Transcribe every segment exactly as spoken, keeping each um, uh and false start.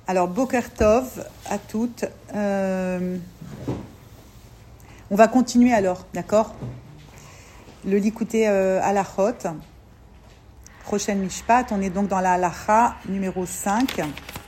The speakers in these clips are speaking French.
Alors, Boker Tov à toutes. Euh, on va continuer alors, d'accord? Le Likutei euh, Halachot. Prochaine Mishpat. On est donc dans la Halacha numéro cinq.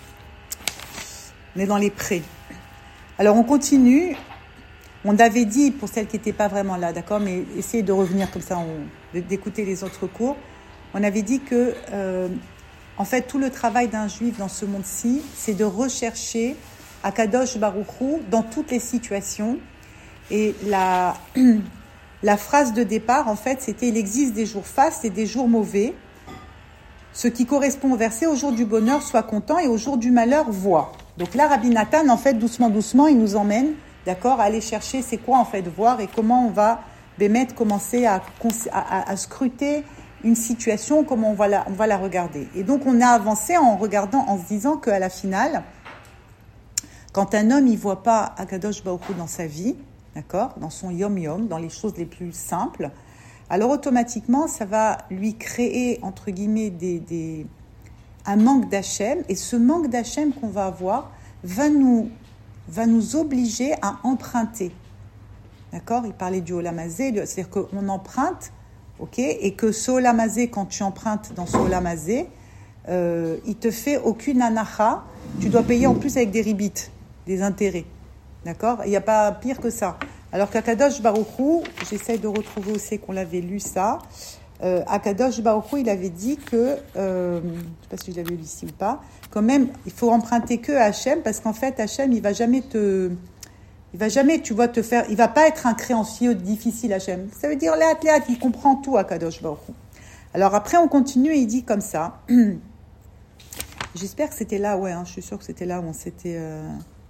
On est dans les prés. Alors, on continue. On avait dit, pour celles qui n'étaient pas vraiment là, d'accord, mais essayez de revenir comme ça, on, d'écouter les autres cours. On avait dit que, euh, en fait, tout le travail d'un juif dans ce monde-ci, c'est de rechercher Akadosh Baruch Hu dans toutes les situations. Et la, la phrase de départ, en fait, c'était « Il existe des jours fastes et des jours mauvais. Ce qui correspond au verset « Au jour du bonheur, sois content et au jour du malheur, vois ». Donc là, Rabbi Nathan, en fait, doucement, doucement, il nous emmène, d'accord, à aller chercher c'est quoi, en fait, voir et comment on va, Bémet, commencer à, à, à scruter une situation, comment on va, la, on va la regarder. Et donc, on a avancé en regardant, en se disant qu'à la finale, quand un homme, il ne voit pas Akadosh Baruch Hu dans sa vie, d'accord, dans son yom-yom, dans les choses les plus simples, alors automatiquement, ça va lui créer, entre guillemets, des, des, un manque d'Hachem. Et ce manque d'Hachem qu'on va avoir va nous, va nous obliger à emprunter. D'accord? Il parlait du Olam Hazé, c'est-à-dire qu'on emprunte, ok, et que ce Olam Hazé, quand tu empruntes dans ce Olam Hazé, euh, il te fait aucune anacha. Tu dois payer en plus avec des ribites, des intérêts. D'accord? Il n'y a pas pire que ça. Alors qu'Akadosh Baruch Hu, j'essaie de retrouver aussi qu'on l'avait lu ça, euh, Akadosh Baruch Hu, il avait dit que, euh, je ne sais pas si je l'avais lu ici ou pas, quand même, il faut emprunter que à Hachem, parce qu'en fait, Hachem, il ne va jamais te... Il va jamais, tu vois, te faire... Il ne va pas être un créancier difficile, Hachem. Ça veut dire, léat, léat, il comprend tout, Akadosh Baruch Hu. Alors après, on continue et il dit comme ça. J'espère que c'était là, ouais, hein, je suis sûre que c'était là où on s'était... Euh...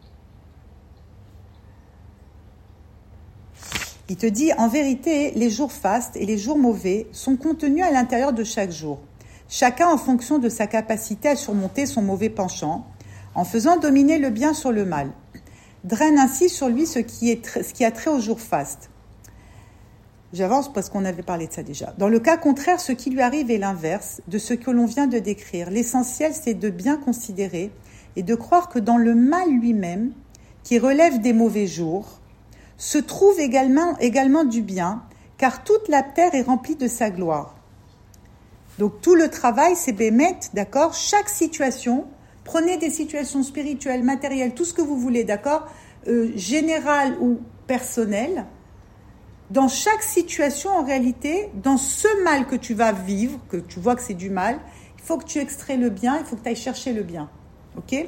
Il te dit, en vérité, les jours fastes et les jours mauvais sont contenus à l'intérieur de chaque jour. Chacun en fonction de sa capacité à surmonter son mauvais penchant, en faisant dominer le bien sur le mal. Draine ainsi sur lui ce qui, est tra- ce qui a trait aux jours fastes. J'avance parce qu'on avait parlé de ça déjà. Dans le cas contraire, ce qui lui arrive est l'inverse de ce que l'on vient de décrire. L'essentiel, c'est de bien considérer et de croire que dans le mal lui-même, qui relève des mauvais jours, se trouve également, également du bien, car toute la terre est remplie de sa gloire. Donc tout le travail, c'est Bémet, d'accord? Chaque situation, prenez des situations spirituelles, matérielles, tout ce que vous voulez, d'accord? Euh, générales ou personnelles. Dans chaque situation, en réalité, dans ce mal que tu vas vivre, que tu vois que c'est du mal, il faut que tu extrais le bien, il faut que tu ailles chercher le bien. Ok?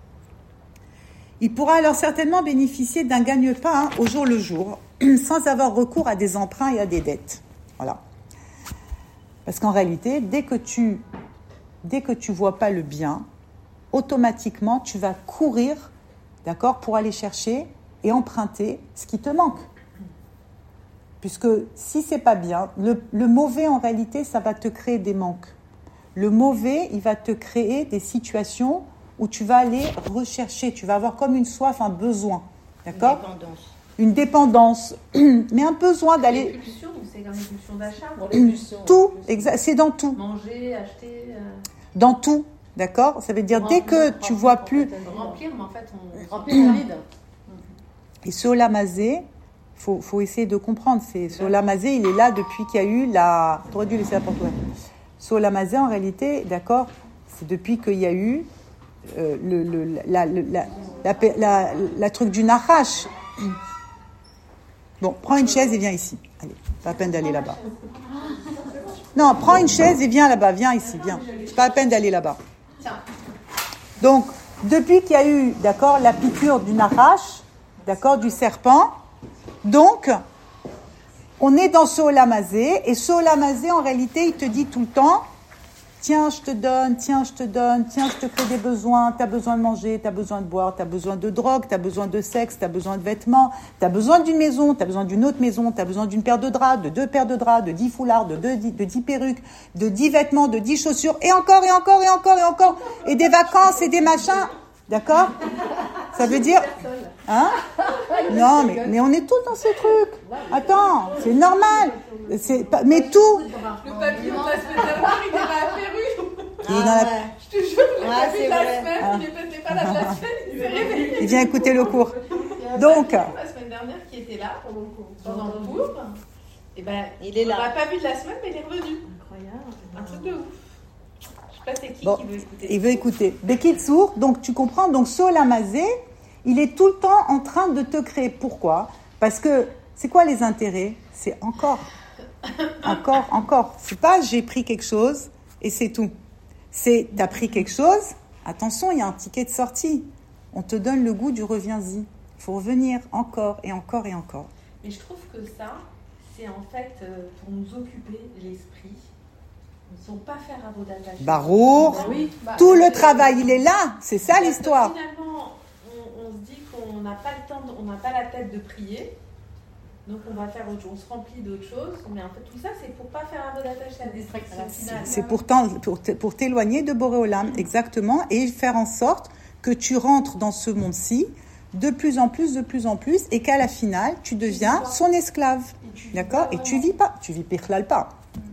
Il pourra alors certainement bénéficier d'un gagne-pain au jour le jour, sans avoir recours à des emprunts et à des dettes. Voilà. Parce qu'en réalité, dès que tu dès que tu vois pas le bien, automatiquement, tu vas courir, d'accord, pour aller chercher et emprunter ce qui te manque. Puisque si c'est pas bien, le, le mauvais, en réalité, ça va te créer des manques. Le mauvais, il va te créer des situations où tu vas aller rechercher, tu vas avoir comme une soif, un besoin, d'accord ? Une dépendance. Une dépendance, mais un besoin d'aller... Les pulsions, c'est comme les pulsions d'achat. Bon, les pulsions, tout, exa- c'est dans tout. Manger, acheter... Euh... Dans tout, d'accord ? Ça veut dire remplir, dès que remplir, tu vois plus... Remplir, mais en fait, on... Remplir le vide. Et ce Olam Hazé, il faut, faut essayer de comprendre, c'est, ce Olam Hazé, il est là depuis qu'il y a eu la... Tu aurais dû laisser la porte ouverte. Ce Olam Hazé, en réalité, d'accord, c'est depuis qu'il y a eu euh, le, le, la, la, la, la, la, la truc du Nachash. Bon, prends une chaise et viens ici. Allez, pas la peine d'aller là-bas. Non, prends une chaise et viens là-bas. Viens ici, viens. C'est pas la peine d'aller là-bas. Donc, depuis qu'il y a eu, d'accord, la piqûre du Nachash, d'accord, du serpent, donc, on est dans ce Olam Hazé, et ce Olam Hazé, en réalité, il te dit tout le temps, tiens, je te donne, tiens, je te donne, tiens, je te crée des besoins, tu as besoin de manger, tu as besoin de boire, tu as besoin de drogue, tu as besoin de sexe, tu as besoin de vêtements, tu as besoin d'une maison, tu as besoin d'une autre maison, tu as besoin d'une paire de draps, de deux paires de draps, de dix foulards, de, deux, de dix perruques, de dix vêtements, de dix chaussures, et encore, et encore, et encore, et encore, et des vacances, et des machins, d'accord ? Ça veut dire... Hein ? Non, mais, mais on est tous dans ces trucs. Attends, c'est normal. C'est pas, mais tout... Le papillon de la semaine dernière, il est dans la perruque. Il est dans la... Je te jure, le Ah, papillon c'est de la vrai. semaine, Ah. il est peut-être pas pas là de la semaine, il s'est réveillé. Il vient écouter le cours. Donc, la semaine dernière qui était là pendant le cours, pendant le cours, et ben il est là. On l'a pas vu de la semaine, mais il est revenu. Incroyable. Un truc de ouf. Je sais pas c'est qui bon, qui veut écouter. Il veut écouter. Bekitsour, donc tu comprends, donc Solamazé, il est tout le temps en train de te créer. Pourquoi? Parce que c'est quoi les intérêts? C'est encore, encore, encore. C'est pas j'ai pris quelque chose et c'est tout. C'est t'as pris quelque chose, attention, il y a un ticket de sortie. On te donne le goût du reviens-y. Il faut revenir encore et encore et encore. Mais je trouve que ça, c'est en fait euh, pour nous occuper l'esprit. Ils ne sont pas faire avodat Hashem. Barour, Ben oui, bah, tout le euh, travail, il est là. C'est ça parce que l'histoire. Finalement, on, on se dit qu'on n'a pas le temps, de, on n'a pas la tête de prier. Donc on va faire autre chose, on se remplit d'autres choses. Mais en fait, tout ça, c'est pour pas faire avodat Hashem, la distraction finale. C'est pour, pour, pour t'éloigner de Boréolam, exactement, et faire en sorte que tu rentres dans ce monde-ci de plus en plus, de plus en plus, et qu'à la finale, tu deviens son esclave. D'accord? Et tu vis pas, tu vis Pichlal pas.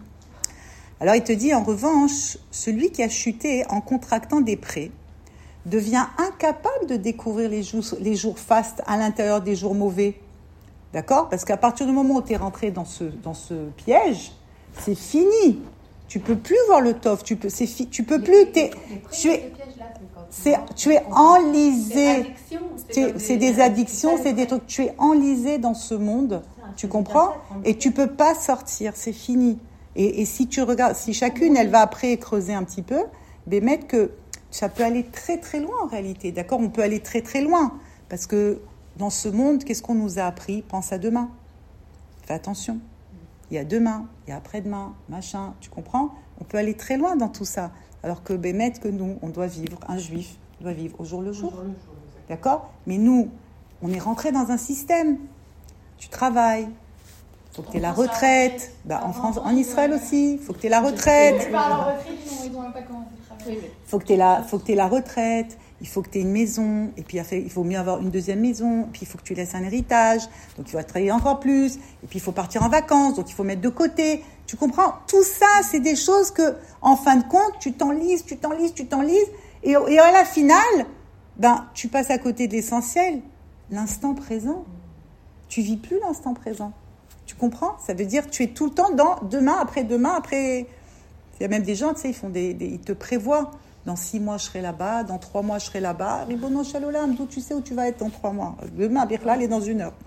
Alors il te dit, en revanche, celui qui a chuté en contractant des prêts devient incapable de découvrir les jours, les jours fastes à l'intérieur des jours mauvais. D'accord? Parce qu'à partir du moment où tu es rentré dans ce, dans ce piège, c'est fini. Tu peux plus voir le tov, tu peux, c'est fi, tu peux plus, t'es, tu es, c'est, tu es enlisé. C'est, c'est des addictions, c'est des trucs. Tu es enlisé dans ce monde, tu comprends? Et tu peux pas sortir, c'est fini. Et, et si tu regardes, si chacune, elle va après creuser un petit peu, ben mettre que ça peut aller très très loin en réalité. D'accord? On peut aller très très loin parce que dans ce monde, qu'est-ce qu'on nous a appris? Pense à demain. Fais attention. Il y a demain, il y a après-demain, machin, tu comprends? On peut aller très loin dans tout ça. Alors que Bémet, que nous, on doit vivre, un juif doit vivre au jour le jour. D'accord? Mais nous, on est rentré dans un système. Tu travailles, il faut que tu aies la retraite. Bah, en France, en Israël aussi, il faut que tu aies la retraite. Il faut que tu aies la, faut que tu aies la retraite. Il faut que tu aies une maison, et puis il faut mieux avoir une deuxième maison, puis il faut que tu laisses un héritage, donc il faut travailler encore plus, et puis il faut partir en vacances, donc il faut mettre de côté. Tu comprends? Tout ça, c'est des choses que, en fin de compte, tu t'enlises, tu t'enlises, tu t'enlises, et, et à la finale, ben, tu passes à côté de l'essentiel, l'instant présent. Tu vis plus l'instant présent. Tu comprends? Ça veut dire que tu es tout le temps dans demain, après-demain, après... Il y a même des gens, tu sais, ils, font des, des, ils te prévoient. Dans six mois, je serai là-bas. Dans trois mois, je serai là-bas. Ribono Shalolam, d'où tu sais où tu vas être dans trois mois? Demain, Birlal est dans une heure.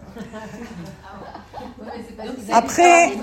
Après...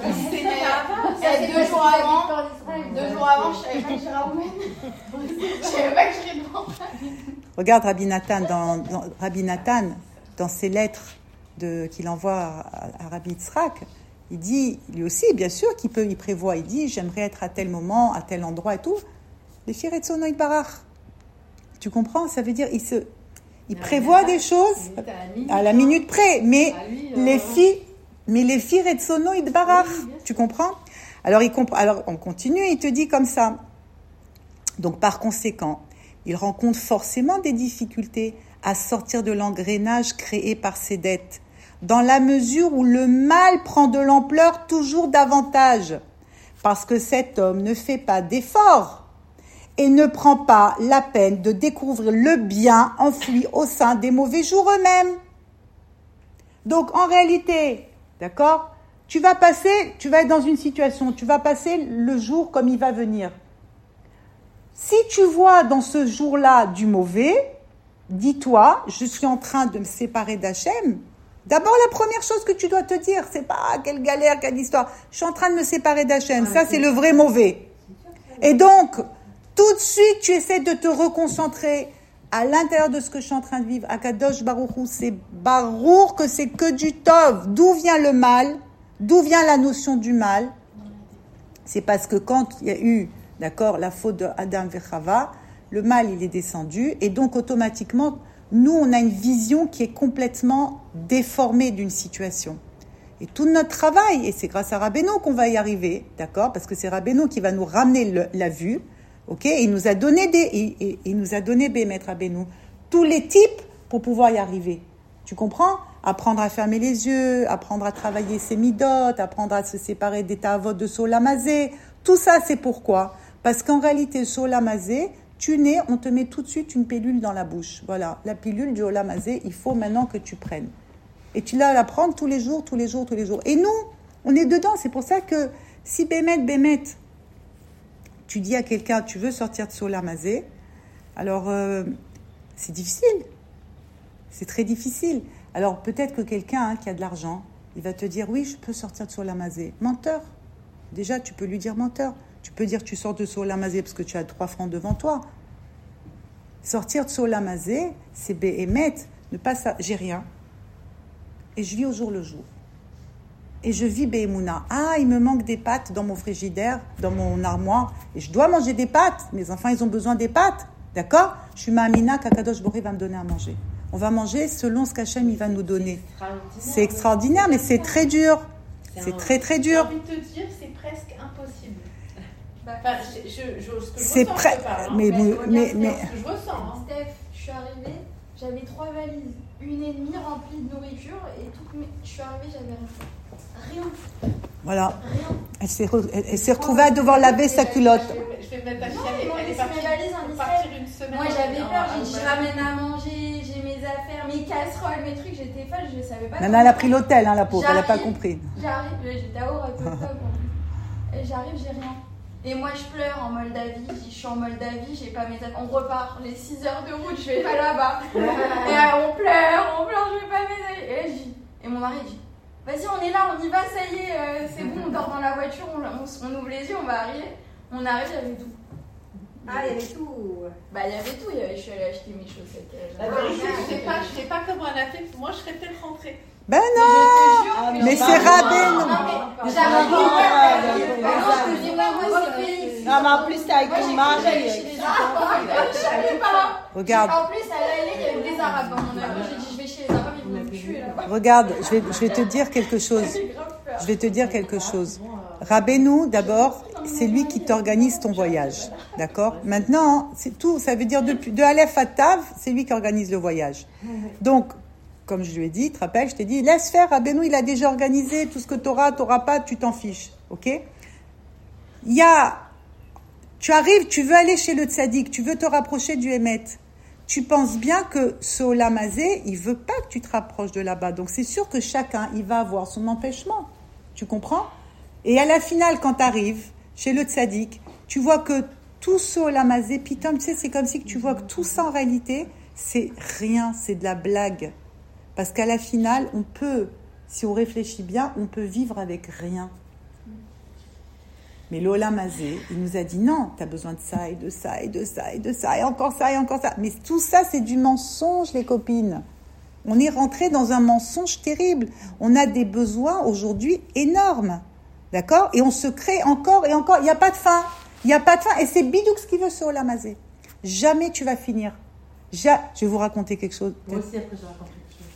Deux jours avant, deux jours avant, je savais pas que j'irais à Oumen. Je savais pas que j'irais devant. Regarde Rabbi Nathan, dans, dans, Rabbi Nathan, dans ses lettres de, qu'il envoie à, à Rabbi Yitzhak, il dit, lui aussi, bien sûr, qu'il peut, il prévoit. Il dit, j'aimerais être à tel moment, à tel endroit et tout. Les filles retsono itbarach. Tu comprends? Ça veut dire il se, il prévoit des choses à la minute près, mais les filles, mais les filles retsono itbarach. Tu comprends? Alors il comprend. Alors on continue. Il te dit comme ça. Donc par conséquent, il rencontre forcément des difficultés à sortir de l'engrenage créé par ses dettes, dans la mesure où le mal prend de l'ampleur toujours davantage, parce que cet homme ne fait pas d'efforts et ne prend pas la peine de découvrir le bien enfoui au sein des mauvais jours eux-mêmes. Donc, en réalité, d'accord, tu vas passer, tu vas être dans une situation, tu vas passer le jour comme il va venir. Si tu vois dans ce jour-là du mauvais, dis-toi, je suis en train de me séparer d'Hachem. D'abord, la première chose que tu dois te dire, c'est pas ah, quelle galère, quelle histoire. Je suis en train de me séparer d'Hachem. Ça, c'est le vrai mauvais. Et donc, tout de suite, tu essaies de te reconcentrer à l'intérieur de ce que je suis en train de vivre. Akadosh Baruch Hu, c'est Baruch que c'est que du Tov. D'où vient le mal? D'où vient la notion du mal? C'est parce que quand il y a eu, d'accord, la faute de Adam et Chava, le mal, il est descendu. Et donc, automatiquement, nous, on a une vision qui est complètement déformée d'une situation. Et tout notre travail, et c'est grâce à Rabbeinu qu'on va y arriver, d'accord? Parce que c'est Rabbeinu qui va nous ramener le, la vue. Ok, il nous a donné des, il, il, il nous a donné Bémet Rabbeinu tous les types pour pouvoir y arriver. Tu comprends? Apprendre à fermer les yeux, apprendre à travailler ses midotes, apprendre à se séparer des ta'avot de Solamazé. Tout ça, c'est pourquoi? Parce qu'en réalité, Solamazé, Tu nais, on te met tout de suite une pilule dans la bouche. Voilà, la pilule du Olam Hazé, il faut maintenant que tu prennes. Et tu l'as à la prendre tous les jours, tous les jours, tous les jours. Et nous, on est dedans. C'est pour ça que si Bémet, Bémet, tu dis à quelqu'un, tu veux sortir de ce Olam Hazé, alors euh, c'est difficile. C'est très difficile. Alors peut-être que quelqu'un hein, qui a de l'argent, il va te dire, oui, je peux sortir de ce Olam Hazé. Menteur. Déjà, tu peux lui dire menteur. Tu peux dire, tu sors de ce Olam Hazé parce que tu as trois francs devant toi. Sortir de ce Olam Hazé, c'est Béhémet. Ne pas ça, j'ai rien. Et je vis au jour le jour. Et je vis Béhémouna. Ah, il me manque des pâtes dans mon frigidaire, dans mon armoire. Et je dois manger des pâtes. Mes enfants, ils ont besoin des pâtes. D'accord ? Je suis Ma'amina qu'Akadosh Boré va me donner à manger. On va manger selon ce qu'Hachem il va nous donner. C'est extraordinaire, mais c'est très dur. C'est, c'est un... très très dur. J'ai envie de te dire, c'est presque impossible. Enfin, je, je, je, ce que je c'est ressens, pre... je parle, hein. mais, mais, mais, mais... Ce que je ressens. Hein. Steph, je suis arrivée, j'avais trois valises, une et demie remplies de nourriture et toutes mes... je suis arrivée, j'avais rien. Rien. Voilà. Rien. Elle s'est, re... elle, elle s'est retrouvée à devoir laver sa culotte. Je vais mettre la Non, chienne. moi, Elle est laissé mes valises en Israël. une semaine. Moi, j'avais en- peur, en- j'ai dit, je ramène à manger, j'ai mes affaires, mes casseroles, mes trucs, j'étais folle, je savais pas. Nana, elle a pris l'hôtel, hein, la pauvre, elle n'a pas compris. J'arrive, j'étais à Orak, au top, en plus. Et j'arrive, j'ai rien. Et moi, je pleure en Moldavie, je dis, je suis en Moldavie, j'ai pas mes affaires. On repart, les six heures de route, je vais pas là-bas. Et euh, on pleure, on pleure, je vais pas mes affaires. Et là, je dis, et mon mari dit, vas-y, on est là, on y va, ça y est, euh, c'est bon, on dort dans la voiture, on, on, on ouvre les yeux, on va arriver. On arrive, il y avait tout. Ah, il y avait tout. Bah, il y avait tout, il y avait, je suis allée acheter mes chaussettes. La vérité, je sais pas, je sais pas comment elle a fait. Moi, je serais peut-être rentrée. Ben Mais non. je te jure Ah, que mais j'ai- c'est rabais, Non, non. mais j'avais Non, pas non, peur. non, Non, je te dis pas, moi, c'est Félix. Non, mais en plus, t'es avec Moi, ton j'ai mari. cru que j'allais chez les Arabes. Je savais pas. Regarde, En plus, à l'aller, il y avait des Arabes dans mon avion. J'ai dit, je vais chez les Arabes, ils vont me tuer là-bas. regarde, je vais, je vais te dire quelque chose. J'ai grave peur. Je vais te dire quelque chose. Rabbeinu, d'abord, c'est lui qui t'organise ton voyage. D'accord ? Maintenant, c'est tout. Ça veut dire depuis, de Aleph à Tav, c'est lui qui organise le voyage. Donc, comme je lui ai dit, tu te rappelles, je t'ai dit, laisse faire, Rabbeinu, il a déjà organisé tout ce que tu auras, tu n'auras pas, tu t'en fiches. Ok ? Il y a, tu arrives, tu veux aller chez le tzaddik, tu veux te rapprocher du Hémet. Tu penses bien que ce Olam Hazé, il veut pas que tu te rapproches de là-bas. Donc, c'est sûr que chacun, il va avoir son empêchement. Tu comprends ? Et à la finale, quand tu arrives chez le tzaddik, tu vois que tout ce Olam Hazé, pitom, tu sais, c'est comme si que tu vois que tout ça, en réalité, c'est rien, c'est de la blague. Parce qu'à la finale, on peut, si on réfléchit bien, on peut vivre avec rien. Mais l'Olam Hazé, il nous a dit non, tu as besoin de ça et de ça et de ça et de ça et encore ça et encore ça. Mais tout ça, c'est du mensonge, les copines. On est rentré dans un mensonge terrible. On a des besoins aujourd'hui énormes. D'accord ? Et on se crée encore et encore. Il n'y a pas de fin. Il n'y a pas de fin. Et c'est Bidouk ce qu'il veut sur Olam Hazé. Jamais tu vas finir. Ja... Je vais vous raconter quelque chose. Moi aussi, après, je raconte quelque chose.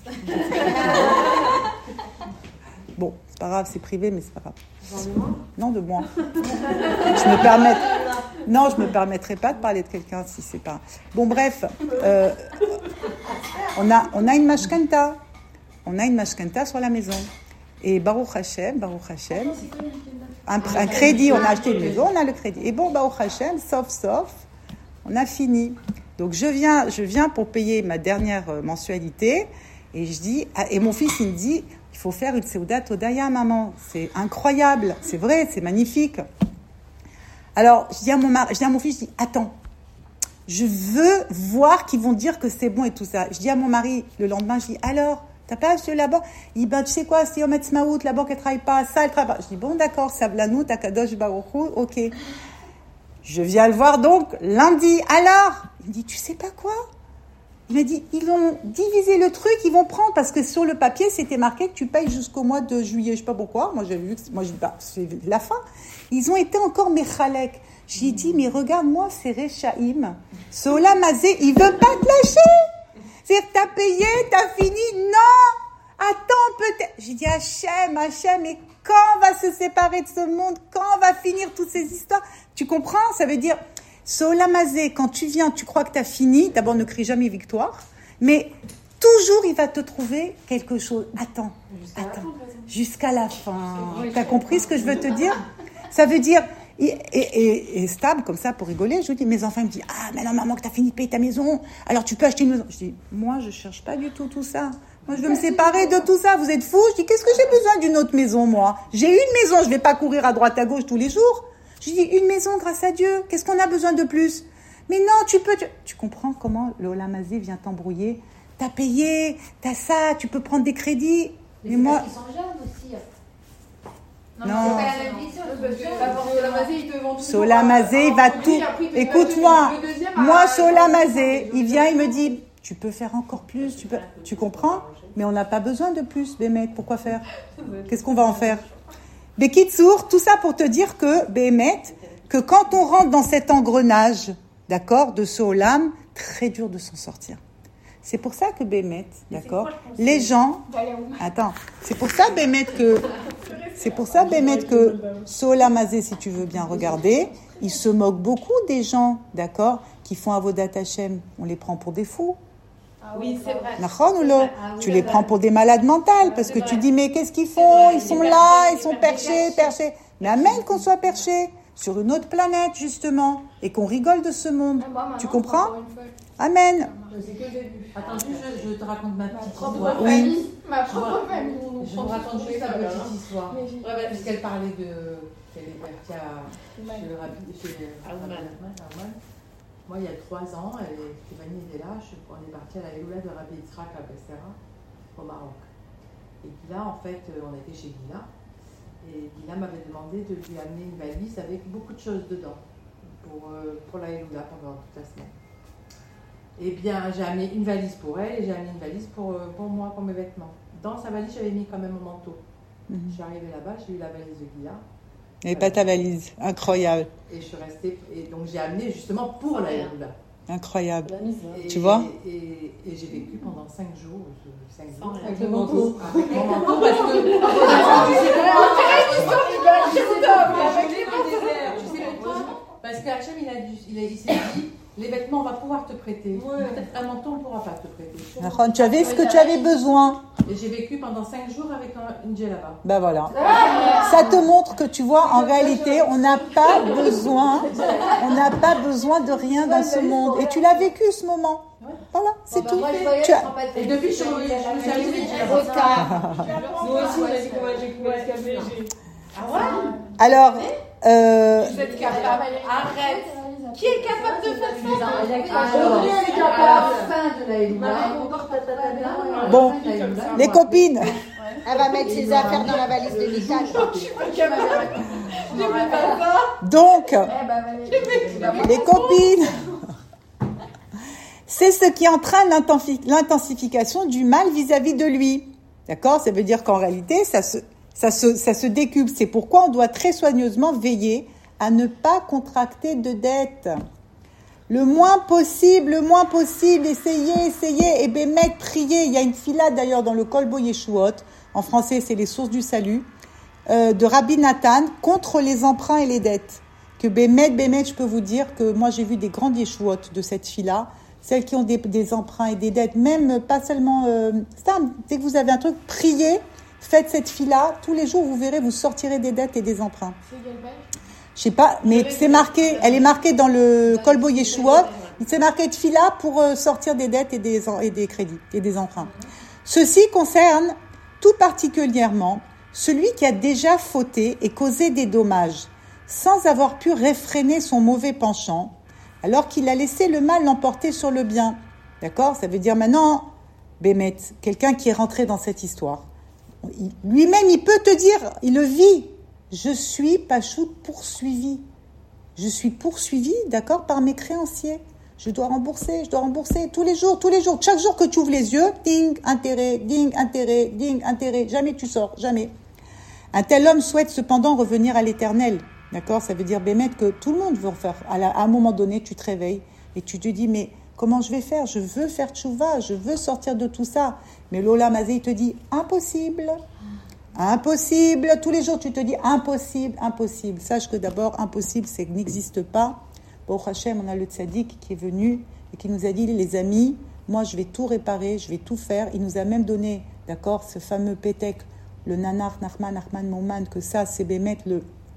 Bon, c'est pas grave, c'est privé, mais c'est pas grave. J'en ai moins. Non, de moi. Je me permets. Non, je me permettrai pas de parler de quelqu'un si c'est pas. Bon, bref, euh, on a on a une mashkanta, on a une mashkanta sur la maison et Baruch Hashem, Baruch Hashem, un, un crédit, on a acheté une maison, on a le crédit. Et bon, Baruch Hashem, sauf sauf, on a fini. Donc je viens, je viens pour payer ma dernière mensualité et je dis et mon fils il me dit il faut faire une Seudat Odaya, maman. C'est incroyable. C'est vrai, c'est magnifique. Alors, je dis à mon, mari, je dis à mon fils, je dis, attends, je veux voir qu'ils vont dire que c'est bon et tout ça. Je dis à mon mari, le lendemain, je dis, alors, t'as pas acheté la banque ? Il dit, ben, tu sais quoi, c'est Yom Ha'atzmaut, la banque, elle travaille pas, ça, elle travaille pas. Je dis, bon, d'accord, Savlanou, Takadosh Baruch Hu, ok. Je viens le voir donc lundi. Alors, il me dit, tu sais pas quoi ? Il m'a dit, ils ont divisé le truc, ils vont prendre, parce que sur le papier, c'était marqué que tu payes jusqu'au mois de juillet. Je sais pas pourquoi. Moi, j'avais vu que moi, je, bah, c'est la fin. Ils ont été encore Mechalek. J'ai dit, mais regarde-moi, c'est Rechaim. Ce Olam Hazé, il veut pas te lâcher. C'est-à-dire, t'as payé, t'as fini. Non! Attends, peut-être. J'ai dit, Hachem, Hachem, mais quand on va se séparer de ce monde? Quand on va finir toutes ces histoires? Tu comprends? Ça veut dire, ce Olam Hazé, quand tu viens, tu crois que tu as fini. D'abord, ne crie jamais victoire. Mais toujours, il va te trouver quelque chose. Attends, attends. Jusqu'à la fin. Tu as compris ce que je veux te dire? Ça veut dire, Et, et, et, et stable, comme ça, pour rigoler, je lui dis, mes enfants me disent, ah, mais non, maman, que t'as fini de payer ta maison, alors tu peux acheter une maison. Je dis, moi, je cherche pas du tout tout ça. Moi, je veux me séparer de tout ça. Vous êtes fous? Je dis, qu'est-ce que j'ai besoin d'une autre maison, moi? J'ai une maison, je vais pas courir à droite, à gauche tous les jours. Je dis, une maison, grâce à Dieu. Qu'est-ce qu'on a besoin de plus? Mais non, tu peux... Tu, tu comprends comment le Olam Hazé vient t'embrouiller? T'as payé, t'as ça, tu peux prendre des crédits. Mais, Mais c'est moi... parce qu'ils sont jeunes aussi. Non, Non. mais c'est pas la même vision. Parce que la Olam Hazé, il te vend toujours Solam Hazé, il un va produit, tout... après, il te Écoute-moi, fait le deuxième à- moi, Solam Hazé, il vient, il me dit, tu peux faire encore plus, tu peux... Tu comprends? Mais on n'a pas besoin de plus, Bémet. Pourquoi faire? Qu'est-ce qu'on va en faire? Bekitsour, tout ça pour te dire que, Bémet, que quand on rentre dans cet engrenage, d'accord, de ce Olam, très dur de s'en sortir. C'est pour ça que Bémet, d'accord, les gens... Attends, c'est pour ça, Bémet, que... C'est pour ça, Bémet, que ce Olam Hazé, si tu veux bien regarder, il se moque beaucoup des gens, d'accord, qui font Avodat Hashem. On les prend pour des fous. Oui, c'est vrai. Nachon ou lo? Tu les prends pour des malades mentales parce que tu dis mais qu'est-ce qu'ils font? Ils sont là, ils sont perchés, perchés. Mais amène qu'on soit perchés sur une autre planète justement et qu'on rigole de ce monde. Tu comprends? Amen. C'est que j'ai vu. Attends, juste, je, je te raconte ma petite Propre histoire. Oui. famille. Ma propre famille. Je vous raconte juste ma petite histoire. Mais j'ai- Ouais, bah, Puisqu'elle parlait de qu'elle est partie à, chez le rabbi, chez le Alman. Alman. Moi, il y a trois ans, elle est, Stéphanie était là, je, on est parti à la Eloula de Rabbi Yitzhak à Becerra, au Maroc. Et Gila, en fait, on était chez Gila, et Gila m'avait demandé de lui amener une valise avec beaucoup de choses dedans, pour, euh, pour la Eloula pendant toute la semaine. Eh bien, j'ai amené une valise pour elle, et j'ai amené une valise pour, euh, pour moi, pour mes vêtements. Dans sa valise, j'avais mis quand même mon manteau. Mhm. Je suis arrivée là-bas, j'ai eu la valise de Gila. Et pas ta valise. Incroyable. Et je suis restée, et donc j'ai amené justement pour la Eloula. Incroyable. Et- Tu vois Et, et, et j'ai vécu pendant cinq jours. cinq Sans jours rien. avec Avec le le manteau. Avec mon manteau parce que. Tu sais pourquoi? Parce qu'Hachem, il, a dû- il, a- il s'est dit les vêtements, on va pouvoir te prêter. Peut-être un manteau, on ne pourra pas te prêter. Nachon, tu avais ce que tu avais besoin. Et j'ai vécu pendant cinq jours avec un- une djellaba. Ben voilà. Ça te montre que tu vois, en réalité, on n'a pas besoin, on n'a pas besoin de rien dans ce monde. Et tu l'as vécu ce moment. Voilà, c'est tout. Tu as- Et depuis, je, je me suis amusée. Nous aussi, on a dit qu'on va j'ai coupé le café. Ah ouais? Alors, euh, Vous êtes capable. Arrête. Qui est capable de faire ça? Alors, elle est à la capable. fin de la Eloula, bon, les copines, Elle va mettre ses affaires dans la valise de Vital. donc, Eh bah, Valérie. les copines, c'est ce qui entraîne l'intensi- l'intensification du mal vis-à-vis de lui. D'accord? Ça veut dire qu'en réalité, ça se, ça se, ça se décuple. C'est pourquoi on doit très soigneusement veiller à ne pas contracter de dettes. Le moins possible, le moins possible, essayez, essayez, et bien mettre, prier. Il y a une fila d'ailleurs dans le Kolbo Yeshuot, en français c'est les sources du salut, euh, de Rabbi Nathan contre les emprunts et les dettes. Que Bémet, Bémet, je peux vous dire que moi j'ai vu des grandes Yeshuot de cette fila, celles qui ont des, des emprunts et des dettes, même pas seulement, euh, ça, dès que vous avez un truc, priez, faites cette fila, tous les jours vous verrez, vous sortirez des dettes et des emprunts. C'est quelle page? Je sais pas, mais c'est marqué, elle est marquée dans le Kolbo Yeshuot, c'est marqué de fila pour euh, sortir des dettes et des, et des crédits et des emprunts. Ceci concerne tout particulièrement celui qui a déjà fauté et causé des dommages sans avoir pu réfréner son mauvais penchant, alors qu'il a laissé le mal l'emporter sur le bien. D'accord? Ça veut dire maintenant, Bémet, quelqu'un qui est rentré dans cette histoire, il- lui-même, il peut te dire, il le vit. Je suis Pachout poursuivi. Je suis poursuivi, d'accord, par mes créanciers. Je dois rembourser, je dois rembourser tous les jours, tous les jours. Chaque jour que tu ouvres les yeux, ding, intérêt, ding, intérêt, ding, intérêt. Jamais tu sors, jamais. Un tel homme souhaite cependant revenir à l'éternel. D'accord? Ça veut dire, Bémet, que tout le monde veut en faire. À, la- à un moment donné, tu te réveilles et tu te dis, mais comment je vais faire? Je veux faire tchouva, je veux sortir de tout ça. Mais l'Olam Hazé, il te dit, impossible. Impossible. Tous les jours, tu te dis, impossible, impossible. Sache que d'abord, impossible, c'est que n'existe pas. Baruch Hashem, on a le tzaddik qui est venu et qui nous a dit, les amis, moi, je vais tout réparer, je vais tout faire. Il nous a même donné, d'accord, ce fameux pétek, le nanar, nachman, nachman, mouman, que ça, c'est Bémet, le,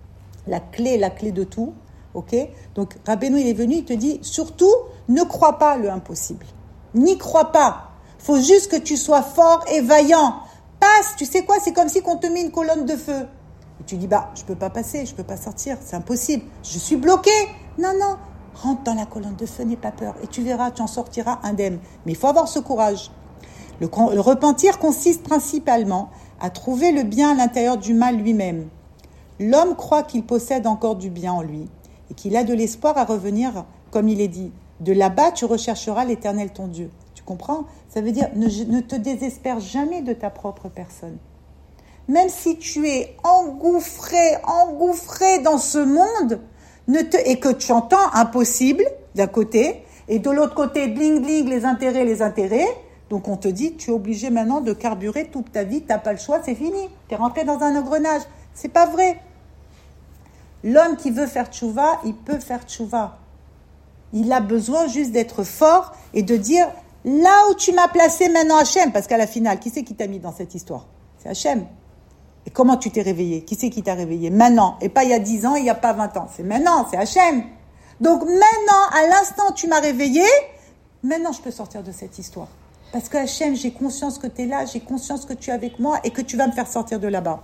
la clé, la clé de tout. Ok ? Donc, Rabbeinu, il est venu, il te dit, surtout, ne crois pas le impossible. N'y crois pas. Faut juste que tu sois fort et vaillant. Passe, tu sais quoi ? C'est comme si on te met une colonne de feu. Et tu dis, bah, je peux pas passer, je peux pas sortir, c'est impossible. Je suis bloqué. Non, non. Rentre dans la colonne de feu, n'aie pas peur. Et tu verras, tu en sortiras indemne. Mais il faut avoir ce courage. Le, le repentir consiste principalement à trouver le bien à l'intérieur du mal lui-même. L'homme croit qu'il possède encore du bien en lui et qu'il a de l'espoir à revenir, comme il est dit. De là-bas, tu rechercheras l'Éternel ton Dieu. Tu comprends ? Ça veut dire, ne, ne te désespère jamais de ta propre personne. Même si tu es engouffré, engouffré dans ce monde, ne te, et que tu entends impossible d'un côté, et de l'autre côté, bling bling, les intérêts, les intérêts. Donc on te dit, tu es obligé maintenant de carburer toute ta vie, tu n'as pas le choix, c'est fini. Tu es rentré dans un engrenage. C'est pas vrai. L'homme qui veut faire tchouva, il peut faire tchouva. Il a besoin juste d'être fort et de dire, là où tu m'as placé maintenant Hachem, parce qu'à la finale, qui c'est qui t'a mis dans cette histoire ? C'est Hachem. Et comment tu t'es réveillé ? Qui c'est qui t'a réveillé ? Maintenant. Et pas il y a dix ans, il n'y a pas vingt ans. C'est maintenant, c'est Hachem. Donc maintenant, à l'instant où tu m'as réveillé, maintenant je peux sortir de cette histoire. Parce que Hachem, j'ai conscience que tu es là, j'ai conscience que tu es avec moi et que tu vas me faire sortir de là-bas.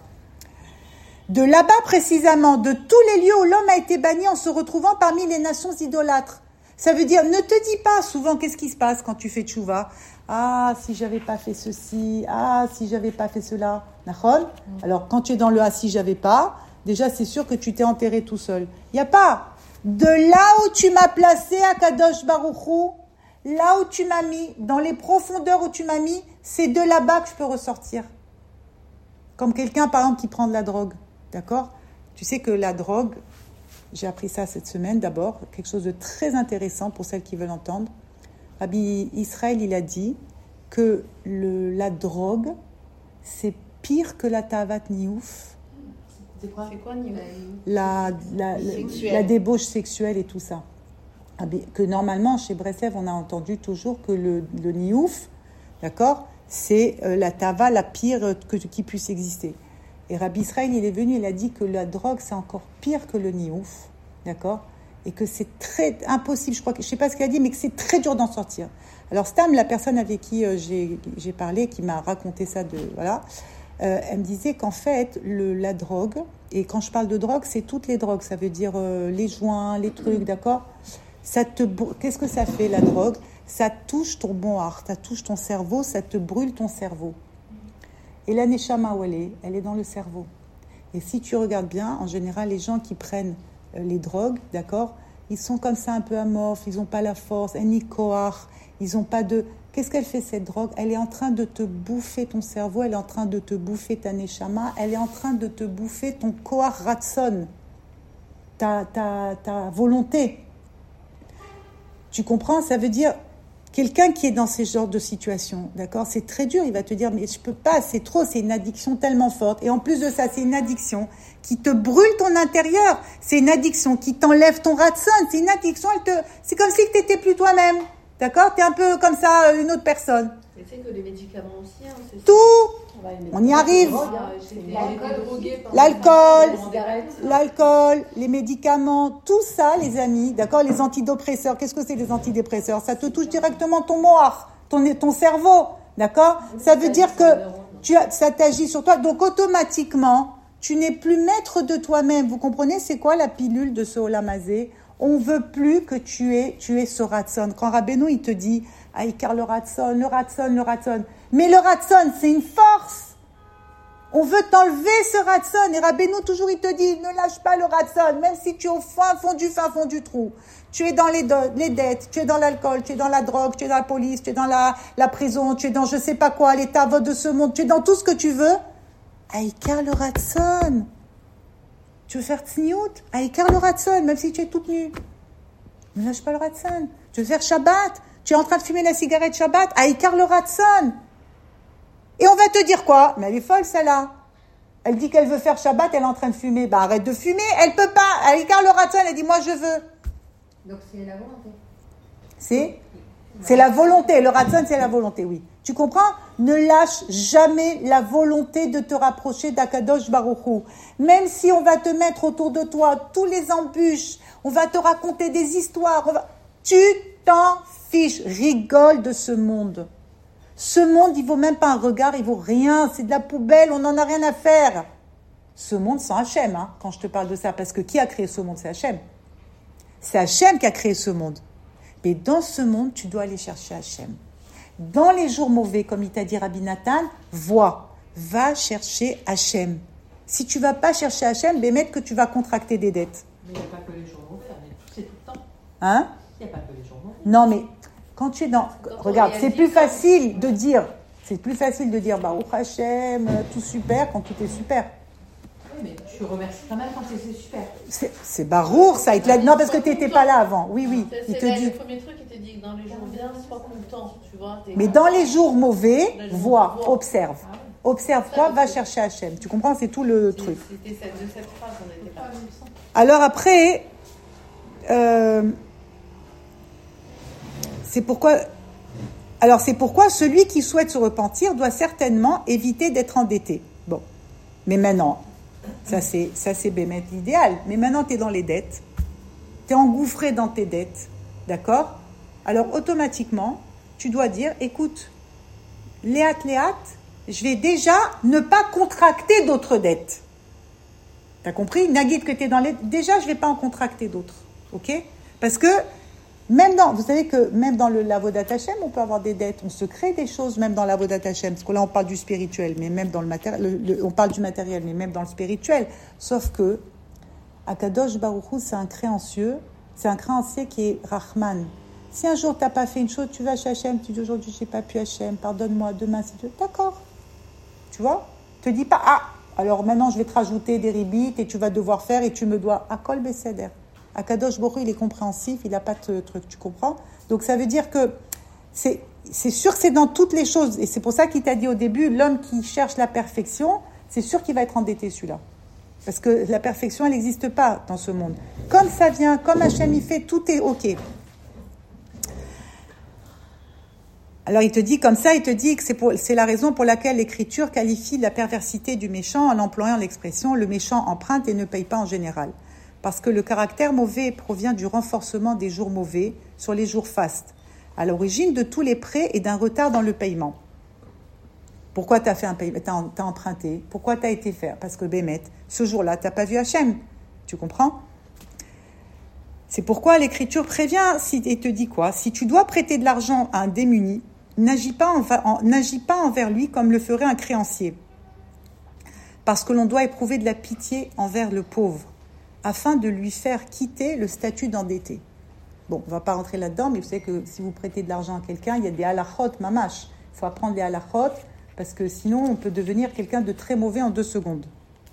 De là-bas précisément, de tous les lieux où l'homme a été banni en se retrouvant parmi les nations idolâtres. Ça veut dire, ne te dis pas souvent qu'est-ce qui se passe quand tu fais tchouva. Ah, si j'avais pas fait ceci, ah, si j'avais pas fait cela. Nachon ? Alors, quand tu es dans le ah, si j'avais pas, déjà, c'est sûr que tu t'es enterré tout seul. Il n'y a pas. De là où tu m'as placé, Akadosh Baruch Hu, là où tu m'as mis, dans les profondeurs où tu m'as mis, c'est de là-bas que je peux ressortir. Comme quelqu'un, par exemple, qui prend de la drogue. D'accord ? Tu sais que la drogue, j'ai appris ça cette semaine d'abord, quelque chose de très intéressant pour celles qui veulent entendre. Rabbi Israël, il a dit que le, la drogue, c'est pire que la tavat niouf. C'est quoi, c'est quoi niouf ? La, la, la, la débauche sexuelle et tout ça. Que normalement, chez Breslev, on a entendu toujours que le, le niouf, d'accord, c'est euh, la tava la pire que, qui puisse exister. Et Rabbi Israël, il est venu, il a dit que la drogue, c'est encore pire que le niouf, d'accord ? Et que c'est très impossible, je crois que, je sais pas ce qu'il a dit, mais que c'est très dur d'en sortir. Alors Stam, la personne avec qui euh, j'ai, j'ai parlé, qui m'a raconté ça, de voilà, euh, elle me disait qu'en fait, le, la drogue, et quand je parle de drogue, c'est toutes les drogues, ça veut dire euh, les joints, les trucs, d'accord ? Ça te, qu'est-ce que ça fait, la drogue ? Ça touche ton bon art, ça touche ton cerveau, ça te brûle ton cerveau. Et la neshama, où elle est ? Elle est dans le cerveau. Et si tu regardes bien, en général, les gens qui prennent euh, les drogues, d'accord, ils sont comme ça un peu amorphes, ils n'ont pas la force, ni koach, ils n'ont pas de... Qu'est-ce qu'elle fait, cette drogue ? Elle est en train de te bouffer ton cerveau, elle est en train de te bouffer ta neshama, elle est en train de te bouffer ton koach ratson, ta, ta, ta volonté. Tu comprends ? Ça veut dire... Quelqu'un qui est dans ce genre de situation, d'accord, c'est très dur, il va te dire, mais je peux pas, c'est trop, c'est une addiction tellement forte. Et en plus de ça, c'est une addiction qui te brûle ton intérieur. C'est une addiction qui t'enlève ton ratson. C'est une addiction, elle te, c'est comme si tu n'étais plus toi-même. D'accord ? Tu es un peu comme ça, une autre personne. Et c'est que les médicaments aussi, hein, c'est tout. Ça. On y arrive. L'alcool, l'alcool, les médicaments, tout ça, les amis, d'accord, les antidépresseurs. Qu'est-ce que c'est les antidépresseurs ? Ça te touche directement ton moire, ton, ton cerveau, d'accord ? Ça veut dire que tu as, ça t'agit sur toi. Donc automatiquement, tu n'es plus maître de toi-même. Vous comprenez, c'est quoi la pilule de ce Olamazé ? On veut plus que tu aies, tu aies ce ratson. Quand Rabbeinu, il te dit, ah, car le ratson, le ratson, le ratson. Mais le ratson, c'est une force. On veut t'enlever ce ratson. Et Rabbeinu, toujours, il te dit, ne lâche pas le ratson, même si tu es au fin fond du fin fond du trou. Tu es dans les, do- les dettes, tu es dans l'alcool, tu es dans la drogue, tu es dans la police, tu es dans la, la prison, tu es dans je sais pas quoi, les tavots de ce monde, tu es dans tout ce que tu veux. Aïkar le ratson. Tu veux faire tsniout? Aïkar le ratson, même si tu es toute nue. Ne lâche pas le ratson. Tu veux faire Shabbat? Tu es en train de fumer la cigarette Shabbat? Aïkar le ratson. Et on va te dire quoi? Mais elle est folle, celle-là. Elle dit qu'elle veut faire Shabbat, elle est en train de fumer. Bah arrête de fumer, elle peut pas. Aïkar le ratson, elle dit moi je veux. Donc c'est la volonté. C'est, c'est la volonté. Le ratson, c'est la volonté, oui. Tu comprends? Ne lâche jamais la volonté de te rapprocher d'Akadosh Baruch Hu. Même si on va te mettre autour de toi tous les embûches, on va te raconter des histoires, on va... tu t'en fiches. Rigole de ce monde. Ce monde, il vaut même pas un regard, il vaut rien. C'est de la poubelle, on n'en a rien à faire. Ce monde sans Hachem, hein, quand je te parle de ça. Parce que qui a créé ce monde? C'est Hachem. C'est Hachem qui a créé ce monde. Mais dans ce monde, tu dois aller chercher Hachem. Dans les jours mauvais, comme il t'a dit Rabbi Nathan, vois, va chercher Hachem. Si tu ne vas pas chercher Hachem, ben mettre que tu vas contracter des dettes. Mais il n'y a pas que les jours mauvais, c'est tout le temps. Hein? Il n'y a pas que les jours mauvais. Non, mais quand tu es dans... Quand Regarde, on c'est réalise plus ça. facile de dire... C'est plus facile de dire, bah, oh Hachem, tout super, quand tout est super. Oui, mais tu remercies quand même quand c'est super. C'est, c'est barour, ça. Il te l'a... Non, parce que tu n'étais pas là avant. Oui, oui. C'est, Il c'est te là, dit... le premier truc, il te dit que dans les jours bien, sois content, tu vois. t'es- Mais dans les jours mauvais, Dans les jours vois, mauvais. observe. Ah ouais. Observe quoi, va chercher Hachem. Tu comprends? C'est tout le truc. C'était cette, de cette phrase, on était pas. Alors après, euh, c'est pourquoi... Alors c'est pourquoi celui qui souhaite se repentir doit certainement éviter d'être endetté. Bon, mais maintenant, ça c'est, ça c'est bémet l'idéal. Mais maintenant tu es dans les dettes, tu es engouffré dans tes dettes, d'accord? Alors automatiquement, tu dois dire, écoute, léat, léat, je vais déjà ne pas contracter d'autres dettes. T'as compris? Nagid que tu es dans les... Déjà, je ne vais pas en contracter d'autres, ok? Parce que même dans, vous savez que même dans le l'avodat Hashem, on peut avoir des dettes. On se crée des choses même dans l'avodat Hashem. Parce que là, on parle du spirituel, mais même dans le matériel, on parle du matériel, mais même dans le spirituel. Sauf que Akadosh Baruch Hu, c'est un créancieux, c'est un créancier qui est Rahman. Si un jour tu n'as pas fait une chose, tu vas chez Hashem, tu dis aujourd'hui j'ai pas pu Hashem, pardonne-moi, demain si tu veux. D'accord. Tu vois? Te dis pas ah, alors maintenant je vais te rajouter des ribites et tu vas devoir faire et tu me dois Akol Beseder. Akadosh Baruch Hu, il est compréhensif, il n'a pas de truc, tu comprends? Donc ça veut dire que c'est, c'est sûr que c'est dans toutes les choses. Et c'est pour ça qu'il t'a dit au début, l'homme qui cherche la perfection, c'est sûr qu'il va être endetté celui-là. Parce que la perfection, elle n'existe pas dans ce monde. Comme ça vient, comme Hachem y fait, tout est OK. Alors il te dit comme ça, il te dit que c'est, pour, c'est la raison pour laquelle l'Écriture qualifie la perversité du méchant en employant l'expression « le méchant emprunte et ne paye pas en général ». Parce que le caractère mauvais provient du renforcement des jours mauvais sur les jours fastes, à l'origine de tous les prêts et d'un retard dans le paiement. Pourquoi tu as fait un paiement, t'as, t'as emprunté? Pourquoi tu as été faire? Parce que Bémet, ce jour-là, tu n'as pas vu Hachem. Tu comprends? C'est pourquoi l'Écriture prévient si, et te dit quoi? Si tu dois prêter de l'argent à un démuni, n'agis pas, en, en, n'agis pas envers lui comme le ferait un créancier. Parce que l'on doit éprouver de la pitié envers le pauvre, afin de lui faire quitter le statut d'endetté. Bon, on ne va pas rentrer là-dedans, mais vous savez que si vous prêtez de l'argent à quelqu'un, il y a des halachot, mamash. Il faut apprendre les halachot, parce que sinon, on peut devenir quelqu'un de très mauvais en deux secondes.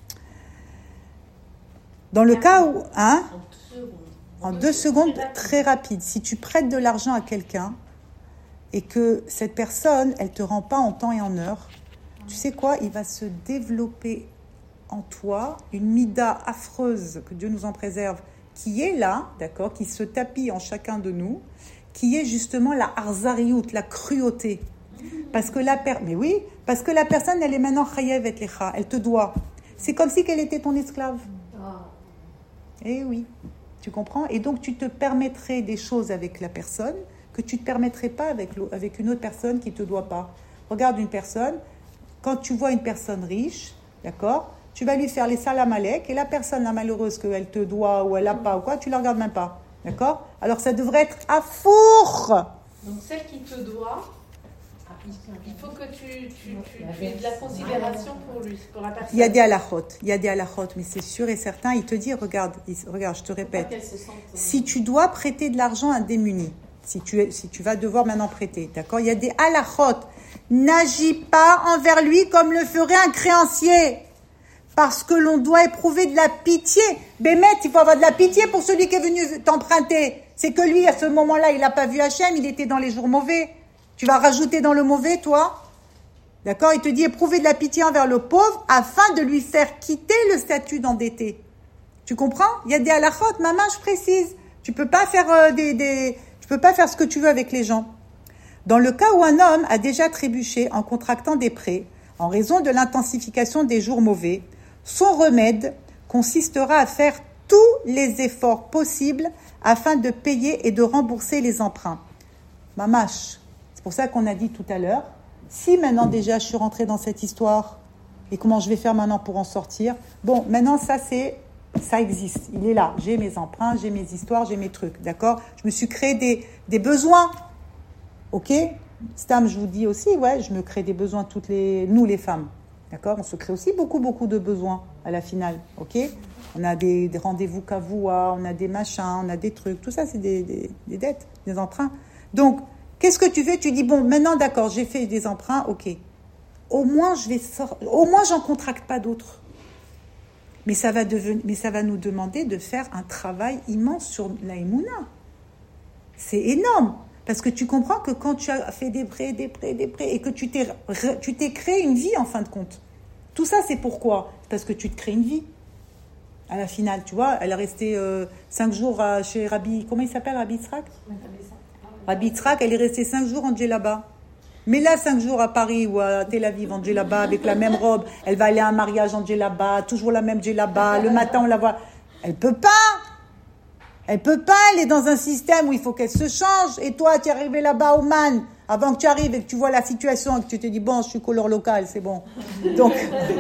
Dans le cas où... Hein, en deux secondes, très rapide. Si tu prêtes de l'argent à quelqu'un et que cette personne, elle ne te rend pas en temps et en heure, tu sais quoi? Il va se développer en toi une mida affreuse, que Dieu nous en préserve, qui est là, d'accord, qui se tapit en chacun de nous, qui est justement la harzariout, la cruauté. Parce que la per... Mais oui, parce que la personne, elle est maintenant chayev et lecha, elle te doit. C'est comme si qu'elle était ton esclave. Eh oui, tu comprends? Et donc tu te permettrais des choses avec la personne que tu ne te permettrais pas avec, avec une autre personne qui ne te doit pas. Regarde une personne, quand tu vois une personne riche, d'accord, tu vas lui faire les salam alek, et la personne, la malheureuse, qu'elle te doit ou elle n'a pas ou quoi, tu ne la regardes même pas. D'accord? Alors ça devrait être à four. Donc celle qui te doit, il faut que tu, tu, tu, tu aies de la considération pour lui, pour la personne. Il y a des halachot, il y a des halachot, mais c'est sûr et certain, il te dit, regarde, il, regarde, je te répète, si tu dois prêter de l'argent à un démuni, si tu, es, si tu vas devoir maintenant prêter, d'accord, il y a des halachot, n'agis pas envers lui comme le ferait un créancier. Parce que l'on doit éprouver de la pitié. Bémet, il faut avoir de la pitié pour celui qui est venu t'emprunter. C'est que lui, à ce moment-là, il n'a pas vu Hachem, il était dans les jours mauvais. Tu vas rajouter dans le mauvais, toi? D'accord? Il te dit éprouver de la pitié envers le pauvre afin de lui faire quitter le statut d'endetté. Tu comprends? Il y a des halachot, maman, je précise. Tu peux pas faire euh, des, des, tu peux pas faire ce que tu veux avec les gens. Dans le cas où un homme a déjà trébuché en contractant des prêts, en raison de l'intensification des jours mauvais, son remède consistera à faire tous les efforts possibles afin de payer et de rembourser les emprunts. Mamache, c'est pour ça qu'on a dit tout à l'heure, si maintenant déjà je suis rentrée dans cette histoire, et comment je vais faire maintenant pour en sortir? Bon, maintenant ça c'est, ça existe, il est là, j'ai mes emprunts, j'ai mes histoires, j'ai mes trucs, d'accord? Je me suis créé des, des besoins, ok? Stam, je vous dis aussi, ouais, je me crée des besoins, toutes les, nous les femmes, d'accord? On se crée aussi beaucoup, beaucoup de besoins à la finale, ok? On a des, des rendez-vous kavua, on a des machins, on a des trucs, tout ça c'est des, des, des dettes, des emprunts. Donc, qu'est-ce que tu fais? Tu dis, bon, maintenant d'accord, j'ai fait des emprunts, ok. Au moins, je vais sor- au moins j'en contracte pas d'autres. Mais ça va devenir, mais ça va nous demander de faire un travail immense sur la Emouna. C'est énorme. Parce que tu comprends que quand tu as fait des prêts, des prêts, des prêts, et que tu t'es, tu t'es créé une vie en fin de compte. Tout ça, c'est pourquoi? Parce que tu te crées une vie. À la finale, tu vois, elle est restée euh, cinq jours à, chez Rabbi, comment il s'appelle, Rabbi Yitzhak? Rabbi Yitzhak, elle est restée cinq jours en djellaba. Mais là, cinq jours à Paris ou à Tel Aviv en djellaba, avec la même robe, elle va aller à un mariage en djellaba, toujours la même djellaba, le matin on la voit. Elle peut pas. Elle peut pas, elle est dans un système où il faut qu'elle se change. Et toi, tu es arrivé là-bas au Man, avant que tu arrives et que tu vois la situation et que tu te dis, bon, je suis couleur locale, c'est bon. Donc,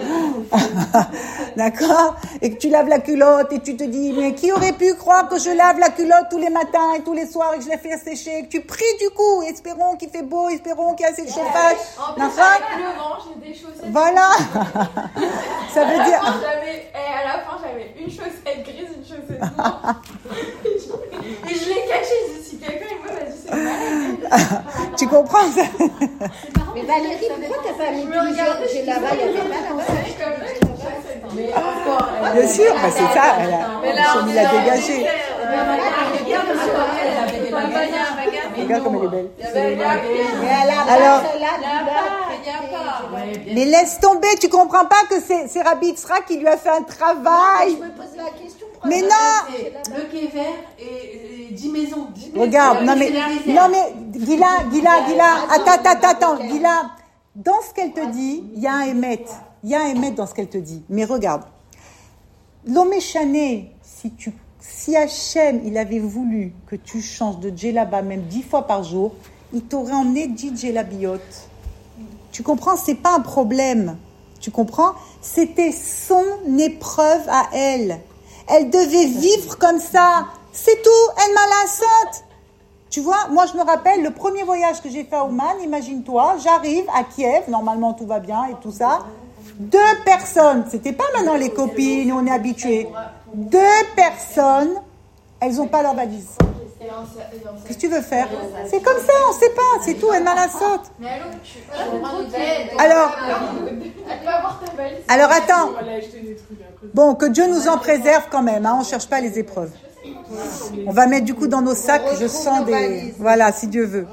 d'accord? Et que tu laves la culotte et tu te dis, mais qui aurait pu croire que je lave la culotte tous les matins et tous les soirs et que je la fais sécher, et que tu pries du coup, espérons qu'il fait beau, espérons qu'il y a assez de chauffage. En plus, avec le vent, j'ai des chaussettes. Voilà. Ça veut dire... À la fin, j'avais, et à la fin, j'avais une chaussette grise, une chaussette noire. Et je l'ai cachée, je dis, si quelqu'un il me m'a dit, c'est malade. Tu comprends ça? Mais Valérie, pourquoi t'as pas mis plusieurs? J'ai là-bas, il y avait pas là-bas. Mais encore. elle- Bien sûr, bah c'est ça, elle a, Mais là, Sophie l'a dégagé. Regarde comme elle est belle. Mais à la Alors- base, là, Mais laisse tomber, tu comprends pas que c'est, c'est Rabbi Yitzhak qui lui a fait un je travail. me pose la question. Mais non. C'est le quai vert et, et dix maisons. dix maisons. Regarde, non mais, C'est la réserve. non mais, Gila, Gila, Gila, attends, attends, attends, Gila, dans ce qu'elle te dit, il y a un émet, il y a un émet dans ce qu'elle te dit. Mais regarde, l'Oméchané, si tu, si Hachem, il avait voulu que tu changes de djellaba même dix fois par jour, il t'aurait emmené dix djellabiotes. Tu comprends, c'est pas un problème. Tu comprends? C'était son épreuve à elle. Elle devait vivre comme ça. C'est tout, elle m'a l'insante. Tu vois, moi je me rappelle le premier voyage que j'ai fait à Ouman, imagine-toi, j'arrive à Kiev, normalement tout va bien et tout ça. Deux personnes, c'était pas maintenant les copines, on est habitués. Deux personnes, elles n'ont pas leur valise. Qu'est-ce que tu veux faire? C'est comme ça, on sait pas, c'est tout, elle m'a l'insante. Mais allô, je suis pas trop bête. Alors, Elle peut avoir ta valise. alors attends. On va aller acheter des trucs après. Bon, que Dieu nous en préserve quand même, hein, on ne cherche pas les épreuves. On va mettre du coup dans nos sacs, je sens des... Voilà, si Dieu veut.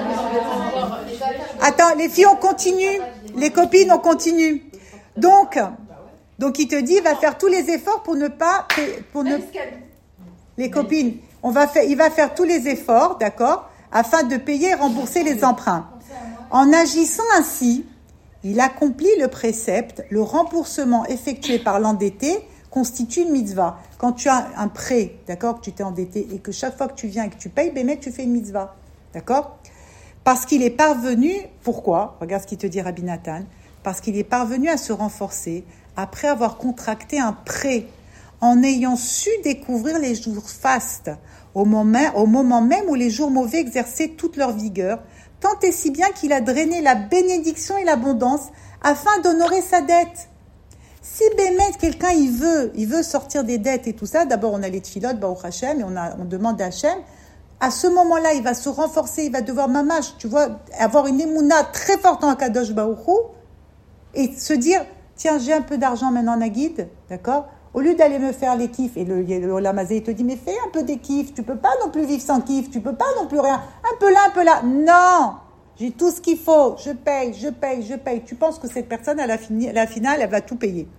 Attends, les filles, on continue. Les copines, on continue. Donc, donc il te dit, il va faire tous les efforts pour ne pas... Pour ne... Les copines, on va faire, il va faire tous les efforts, d'accord, afin de payer et rembourser les emprunts. En agissant ainsi, il accomplit le précepte, le remboursement effectué par l'endetté constitue une mitzvah. Quand tu as un prêt, d'accord, que tu t'es endetté et que chaque fois que tu viens et que tu payes, ben, mec, tu fais une mitzvah, d'accord? Parce qu'il est parvenu, pourquoi? Regarde ce qu'il te dit Rabbi Nathan. Parce qu'il est parvenu à se renforcer après avoir contracté un prêt en ayant su découvrir les jours fastes, au moment, au moment même où les jours mauvais exerçaient toute leur vigueur, tant et si bien qu'il a drainé la bénédiction et l'abondance afin d'honorer sa dette. Si Bémet, quelqu'un il veut, il veut sortir des dettes et tout ça, d'abord on a les tfilotes, Baruch Hashem, et on, a, on demande à Hashem, à ce moment-là il va se renforcer, il va devoir mamash, tu vois, avoir une émouna très forte en Akadosh Baruch Hu, et se dire, tiens j'ai un peu d'argent maintenant Nagid, d'accord? Au lieu d'aller me faire les kiffs, et le, le Lamazé, il te dit, mais fais un peu des kiffs, tu peux pas non plus vivre sans kiff, tu peux pas non plus rien, un peu là, un peu là. Non, j'ai tout ce qu'il faut, je paye, je paye, je paye. Tu penses que cette personne, à la, fini, à la finale, elle va tout payer.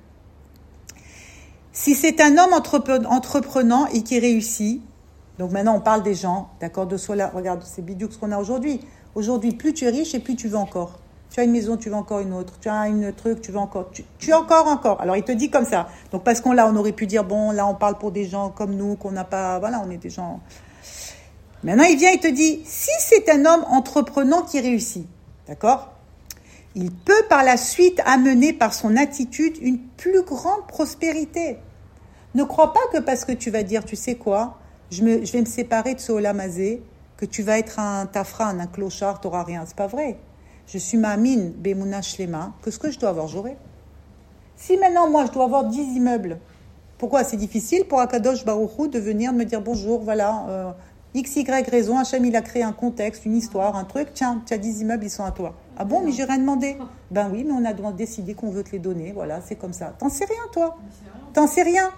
Si c'est un homme entrepe- entreprenant et qui réussit, donc maintenant on parle des gens, d'accord, de soi là, regarde, c'est bidou ce qu'on a aujourd'hui. Aujourd'hui, plus tu es riche et plus tu veux encore. Tu as une maison, tu veux encore une autre. Tu as une truc, tu veux encore. Tu, tu as encore, encore. Alors, il te dit comme ça. Donc, parce qu'on là, on aurait pu dire, bon, là, on parle pour des gens comme nous, qu'on n'a pas... Voilà, on est des gens... Maintenant, il vient et te dit, si c'est un homme entreprenant qui réussit, d'accord ? Il peut par la suite amener par son attitude une plus grande prospérité. Ne crois pas que parce que tu vas dire, tu sais quoi, je, me, je vais me séparer de ce Olamazé, que tu vas être un tafran, un clochard, tu n'auras rien. C'est pas vrai. Je suis ma'amine, bemouna shlema, que ce que je dois avoir, j'aurai. Si maintenant, moi, je dois avoir dix immeubles, pourquoi c'est difficile pour Akadosh Baruch Hu de venir me dire bonjour, voilà, euh, X, Y raison, Hachem, il a créé un contexte, une histoire, un truc, tiens, tu as dix immeubles, ils sont à toi. Ah bon, mais j'ai rien demandé. Ben oui, mais on a décidé qu'on veut te les donner, voilà, c'est comme ça. T'en sais rien, toi. T'en sais rien.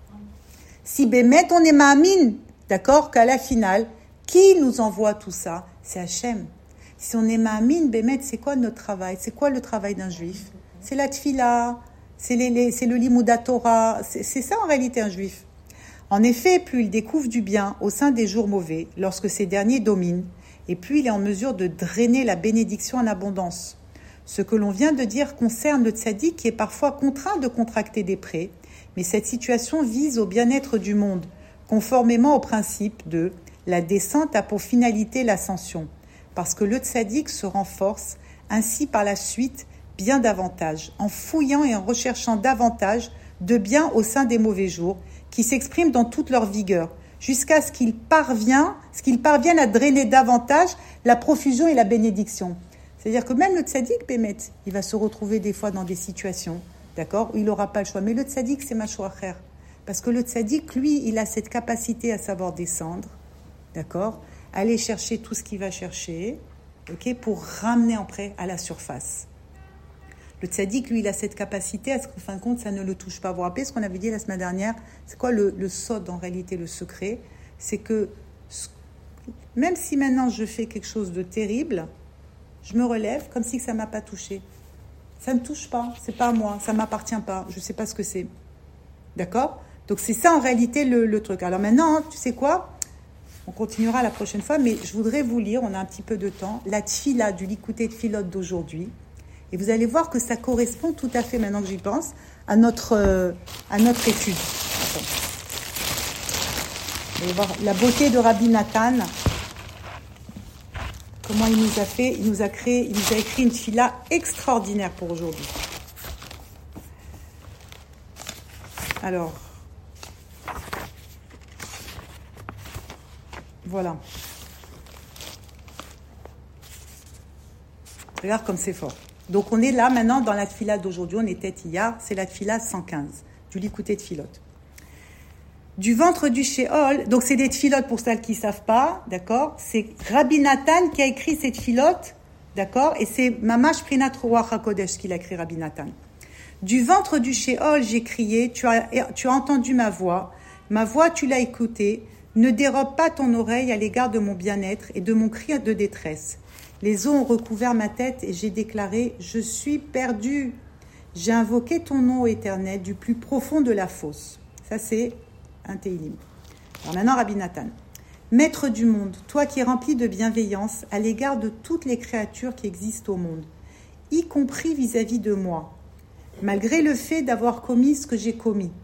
Si Bémet, on est ma'amine, d'accord, qu'à la finale, qui nous envoie tout ça? C'est Hachem. Si on est ma'amine, Bémet, c'est quoi notre travail? C'est quoi le travail d'un juif? C'est la tfila, c'est, les, les, c'est le limouda Torah, c'est, c'est ça en réalité un juif. En effet, plus il découvre du bien au sein des jours mauvais, lorsque ces derniers dominent, et plus il est en mesure de drainer la bénédiction en abondance. Ce que l'on vient de dire concerne le tzaddik qui est parfois contraint de contracter des prêts, mais cette situation vise au bien-être du monde, conformément au principe de « la descente a pour finalité l'ascension », parce que le tzaddik se renforce ainsi par la suite bien davantage, en fouillant et en recherchant davantage de bien au sein des mauvais jours, qui s'expriment dans toute leur vigueur, jusqu'à ce qu'il parvienne, ce qu'il parvienne à drainer davantage la profusion et la bénédiction. C'est-à-dire que même le tzaddik, Bémet, il va se retrouver des fois dans des situations, d'accord, où il n'aura pas le choix. Mais le tzaddik, c'est macho acher. Parce que le tzaddik, lui, il a cette capacité à savoir descendre, d'accord, aller chercher tout ce qu'il va chercher, ok, pour ramener après à la surface. Le tzaddik, lui, il a cette capacité à ce qu'en fin de compte, ça ne le touche pas. Vous vous rappelez ce qu'on avait dit la semaine dernière? C'est quoi le, le sod, en réalité, le secret? C'est que même si maintenant je fais quelque chose de terrible, je me relève comme si ça ne m'a pas touché. Ça ne me touche pas, c'est pas à moi, ça ne m'appartient pas, je ne sais pas ce que c'est. D'accord? Donc c'est ça en réalité le, le truc. Alors maintenant, tu sais quoi? On continuera la prochaine fois, mais je voudrais vous lire, on a un petit peu de temps, la tfila du Likutei Tfilot d'aujourd'hui. Et vous allez voir que ça correspond tout à fait, maintenant que j'y pense, à notre, euh, à notre étude. Attends. Vous allez voir la beauté de Rabbi Nathan. Comment il nous a fait, il nous a créé, il nous a écrit une tfila extraordinaire pour aujourd'hui. Alors, voilà. Regarde comme c'est fort. Donc on est là maintenant dans la tfila d'aujourd'hui, on était hier, c'est la tfila cent quinze, du Likutei Tfilot. Du ventre du Sheol, donc c'est des tfilotes pour celles qui ne savent pas, d'accord? C'est Rabbi Nathan qui a écrit ces tfilotes, d'accord? Et c'est Mamash Prinat Ruach HaKodesh qui l'a écrit, Rabbi Nathan. Du ventre du Sheol, j'ai crié, tu as, tu as entendu ma voix, ma voix tu l'as écoutée, ne dérobe pas ton oreille à l'égard de mon bien-être et de mon cri de détresse. Les eaux ont recouvert ma tête et j'ai déclaré « Je suis perdu ». J'ai invoqué ton nom éternel du plus profond de la fosse. Ça, c'est un Téhilim. Alors maintenant, Rabbi Nathan. Maître du monde, toi qui es rempli de bienveillance à l'égard de toutes les créatures qui existent au monde, y compris vis-à-vis de moi, malgré le fait d'avoir commis ce que j'ai commis.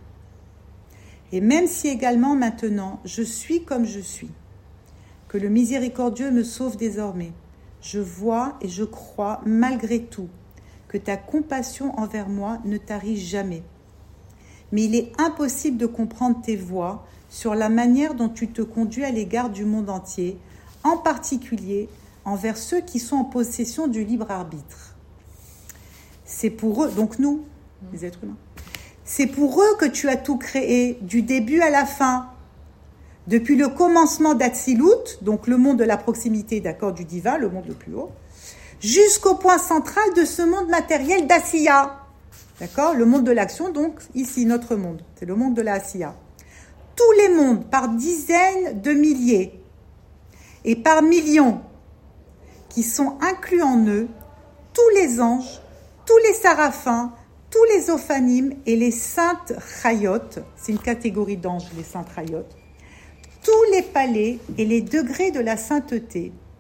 Et même si également maintenant, je suis comme je suis, que le miséricordieux me sauve désormais, je vois et je crois malgré tout que ta compassion envers moi ne tarit jamais. Mais il est impossible de comprendre tes voies sur la manière dont tu te conduis à l'égard du monde entier, en particulier envers ceux qui sont en possession du libre arbitre. C'est pour eux, donc nous, les êtres humains, c'est pour eux que tu as tout créé, du début à la fin. Depuis le commencement d'Atsilut, donc le monde de la proximité, d'accord, du divin, le monde le plus haut, jusqu'au point central de ce monde matériel d'Asiya. D'accord, le monde de l'action, donc ici, notre monde, c'est le monde de la Asiya. Tous les mondes, par dizaines de milliers et par millions, qui sont inclus en eux, tous les anges, tous les saraphins, tous les ophanimes et les saintes chayot, c'est une catégorie d'anges, les saintes chayot, tous les palais et les degrés de la sainteté,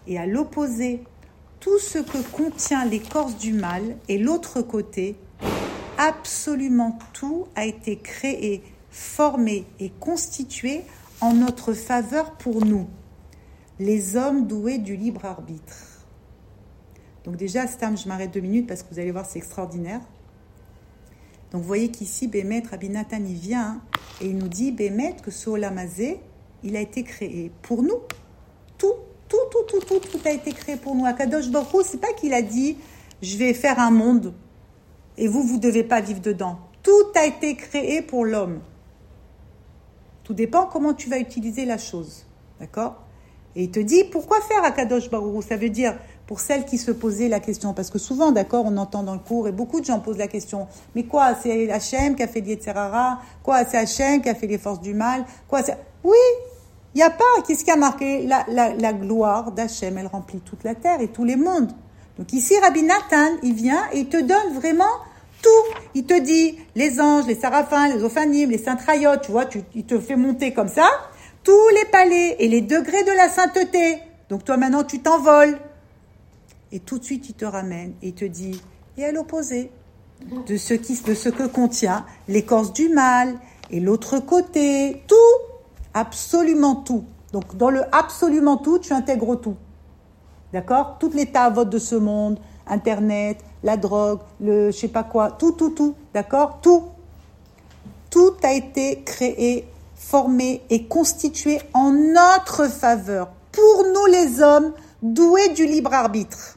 Et à l'opposé, tout ce que contient l'écorce du mal et l'autre côté, absolument tout a été créé, formé et constitué en notre faveur pour nous, les hommes doués du libre arbitre. Donc déjà, Stam, je m'arrête deux minutes parce que vous allez voir, c'est extraordinaire. Donc vous voyez qu'ici, Bémet, Rabbi Nathan, il vient et il nous dit, Bémet, que ce Olamazé, il a été créé pour nous. Tout, tout, tout, tout, tout, tout a été créé pour nous. Akadosh Baruch Hu, c'est pas qu'il a dit, je vais faire un monde et vous, vous ne devez pas vivre dedans. Tout a été créé pour l'homme. Tout dépend comment tu vas utiliser la chose. D'accord ? Et il te dit, pourquoi faire Akadosh Baruch Hu ? Ça veut dire, pour celles qui se posaient la question, parce que souvent, d'accord, on entend dans le cours, et beaucoup de gens posent la question, mais quoi, c'est Hachem qui a fait l'Yetzerara ? Quoi, c'est Hachem qui a fait les forces du mal ? Quoi, c'est... Oui, il n'y a pas, qu'est-ce qui a marqué ? La, la, la gloire d'Hachem, elle remplit toute la terre et tous les mondes. Donc ici, Rabbi Nathan, il vient et il te donne vraiment tout. Il te dit, les anges, les saraphins, les ophanim, les saintes rayot, tu vois, tu, il te fait monter comme ça, tous les palais et les degrés de la sainteté. Donc toi, maintenant, tu t'envoles. Et tout de suite, il te ramène et il te dit, et à l'opposé de ce, qui, de ce que contient l'écorce du mal et l'autre côté, tout, absolument tout. Donc, dans le absolument tout, tu intègres tout. D'accord ? Toutes les tavotes de ce monde, Internet, la drogue, le je sais pas quoi, tout, tout, tout. D'accord ? Tout. Tout a été créé, formé et constitué en notre faveur. Pour nous, les hommes, doués du libre arbitre.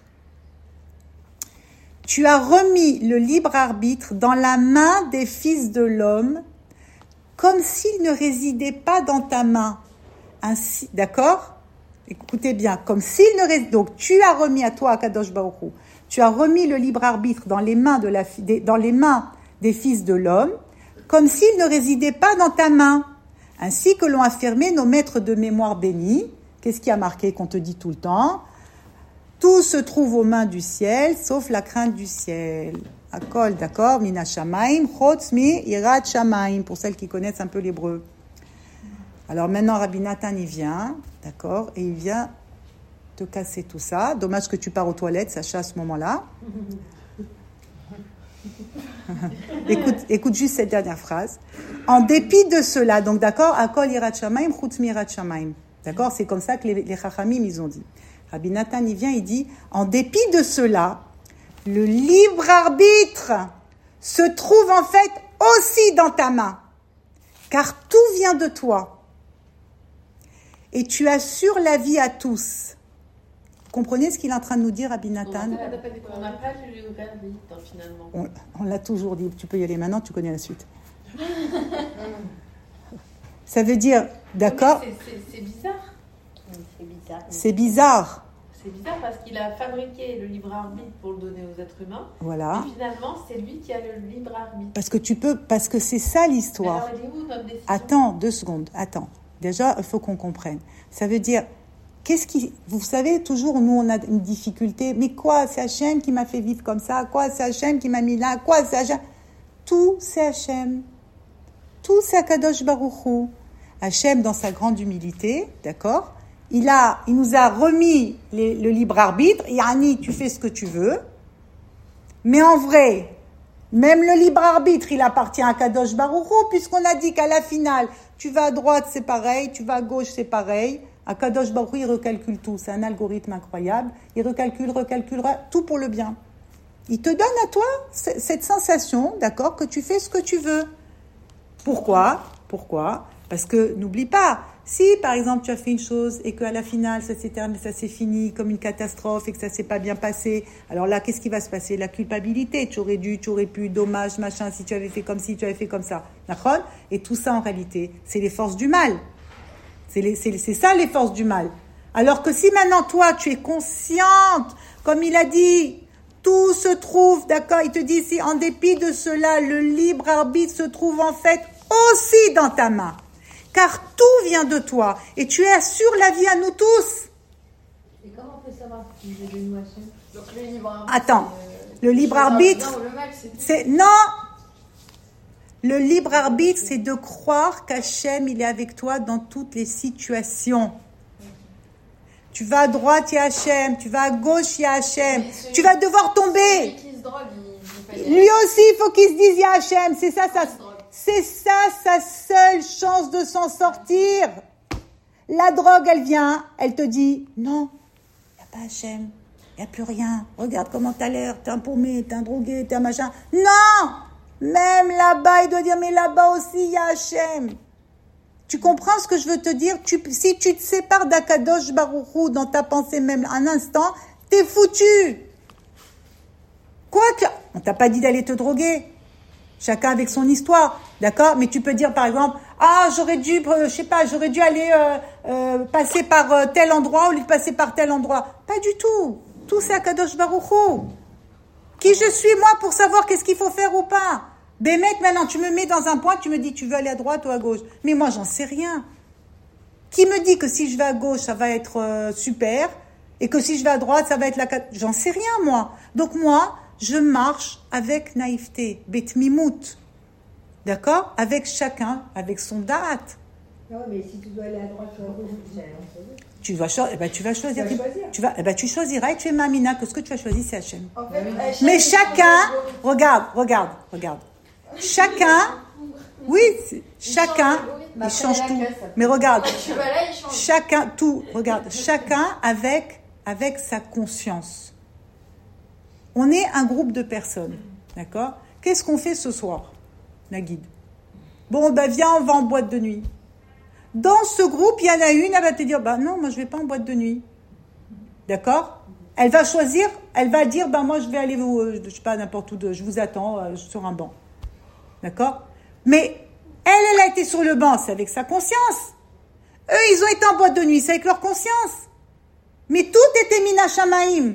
Tu as remis le libre arbitre dans la main des fils de l'homme, comme s'il ne résidait pas dans ta main. Ainsi, d'accord ? Écoutez bien, comme s'il ne résidait... Donc, tu as remis à toi, à Kadosh Baruch Hu, tu as remis le libre arbitre dans les mains, de la, des, dans les mains des fils de l'homme, comme s'il ne résidait pas dans ta main. Ainsi que l'ont affirmé nos maîtres de mémoire bénis. Qu'est-ce qui a marqué qu'on te dit tout le temps ? Tout se trouve aux mains du ciel, sauf la crainte du ciel. Akol, d'accord, mina shamaim, chotz mi irat shamaim, pour celles qui connaissent un peu l'hébreu. Alors maintenant, Rabbi Nathan, il vient, d'accord, et il vient te casser tout ça. Dommage que tu pars aux toilettes, Sacha, à ce moment-là. écoute, écoute juste cette dernière phrase. En dépit de cela, donc d'accord, Akol irat shamaim, chotz mi irat shamaim. D'accord, c'est comme ça que les, les chachamim, ils ont dit. Rabbi Nathan, il vient, il dit, en dépit de cela, le libre arbitre se trouve en fait aussi dans ta main, car tout vient de toi. Et tu assures la vie à tous. Vous comprenez ce qu'il est en train de nous dire, Rabbi Nathan ? On n'a pas le libre arbitre, finalement. On, on l'a toujours dit, tu peux y aller maintenant, tu connais la suite. Ça veut dire, d'accord ? C'est, c'est, c'est bizarre. C'est bizarre. C'est bizarre. C'est bizarre parce qu'il a fabriqué le libre arbitre pour le donner aux êtres humains. Voilà. Et finalement, c'est lui qui a le libre arbitre. Parce que tu peux, parce que c'est ça l'histoire. Alors, elle est où notre décision ? Attends, deux secondes, attends. Déjà, il faut qu'on comprenne. Ça veut dire, qu'est-ce qui, vous savez, toujours, nous, on a une difficulté. Mais quoi, c'est Hachem qui m'a fait vivre comme ça? Quoi, c'est Hachem qui m'a mis là? Quoi, c'est Hachem? Tout, c'est Hachem. Tout, c'est Akadosh Baruch Hu. Hachem, dans sa grande humilité, d'accord, il, a, il nous a remis les, le libre arbitre. Yani, tu fais ce que tu veux. Mais en vrai, même le libre arbitre, il appartient à Kadosh Baruch Hu, puisqu'on a dit qu'à la finale, tu vas à droite, c'est pareil, tu vas à gauche, c'est pareil. À Kadosh Baruch Hu, il recalcule tout. C'est un algorithme incroyable. Il recalcule, recalcule, tout pour le bien. Il te donne à toi cette sensation, d'accord, que tu fais ce que tu veux. Pourquoi ? Pourquoi ? Parce que, n'oublie pas, si par exemple tu as fait une chose et qu'à la finale ça s'est terminé, ça s'est fini comme une catastrophe et que ça s'est pas bien passé, alors là qu'est-ce qui va se passer ? La culpabilité, tu aurais dû, tu aurais pu, dommage, machin, si tu avais fait comme si, tu avais fait comme ça. D'accord ? Et tout ça en réalité, c'est les forces du mal. C'est, les, c'est, c'est ça les forces du mal. Alors que si maintenant toi tu es consciente, comme il a dit, tout se trouve, d'accord, il te dit ici, en dépit de cela, le libre arbitre se trouve en fait aussi dans ta main. Car tout vient de toi. Et tu assures la vie à nous tous. Et comment on peut savoir si j'ai des notions ? Donc le libre arbitre. Attends, c'est, euh, le libre arbitre, non, le mal, c'est... c'est... Non ! Le libre arbitre, c'est de croire qu'Hachem, il est avec toi dans toutes les situations. Tu Tu vas à droite, il y a Hachem. Tu vas à gauche, il y a Hachem. Tu vas devoir tomber. Celui qui se drogue, il, il fait Lui aussi, il faut qu'il se dise, il y a Hachem. C'est ça, ça, c'est ça sa seule chance de s'en sortir. La drogue, elle vient, elle te dit, non, il n'y a pas Hachem. Il n'y a plus rien. Regarde comment t'as l'air. T'es un paumé, t'es un drogué, t'es un machin. Non! Même là-bas, il doit dire, mais là-bas aussi, il y a Hachem. Tu comprends ce que je veux te dire? tu, Si tu te sépares d'Akadosh Baruch Hu dans ta pensée même un instant, t'es foutu. Quoique, on t'a pas dit d'aller te droguer. Chacun avec son histoire, d'accord? Mais tu peux dire, par exemple, ah, j'aurais dû, euh, je sais pas, j'aurais dû aller euh, euh, passer par euh, tel endroit au lieu de passer par tel endroit. Pas du tout. Tout c'est Akadosh Baruch Hu. Qui je suis, moi, pour savoir qu'est-ce qu'il faut faire ou pas? Bémet, maintenant, tu me mets dans un point, tu me dis, tu veux aller à droite ou à gauche. Mais moi, j'en sais rien. Qui me dit que si je vais à gauche, ça va être euh, super, et que si je vais à droite, ça va être la... J'en sais rien, moi. Donc, moi, je marche avec naïveté, betmimout. D'accord? Avec chacun, avec son date. Non, mais si tu dois aller à droite ou à gauche, tu vas, cho- eh ben, tu vas choisir. Tu vas choisir. Tu, vas, eh ben, tu choisiras et tu es mamina, que ce que tu as choisi, c'est Hachem. En fait, Hachem, Mais il chacun, change regarde, regarde, regarde. Chacun, oui, c'est- chacun, il change tout. Mais regarde, l'algorithme. Tu vas là, il change. chacun, tout, regarde, chacun avec, avec sa conscience. On est un groupe de personnes, d'accord? Qu'est-ce qu'on fait ce soir, la guide? Bon, ben viens, on va en boîte de nuit. Dans ce groupe, il y en a une, elle va te dire, bah non, moi je vais pas en boîte de nuit. D'accord? Elle va choisir, elle va dire, bah moi je vais aller, euh, je sais pas, n'importe où, de, je vous attends euh, sur un banc. D'accord? Mais elle, elle a été sur le banc, c'est avec sa conscience. Eux, ils ont été en boîte de nuit, c'est avec leur conscience. Mais tout était mina shamaim.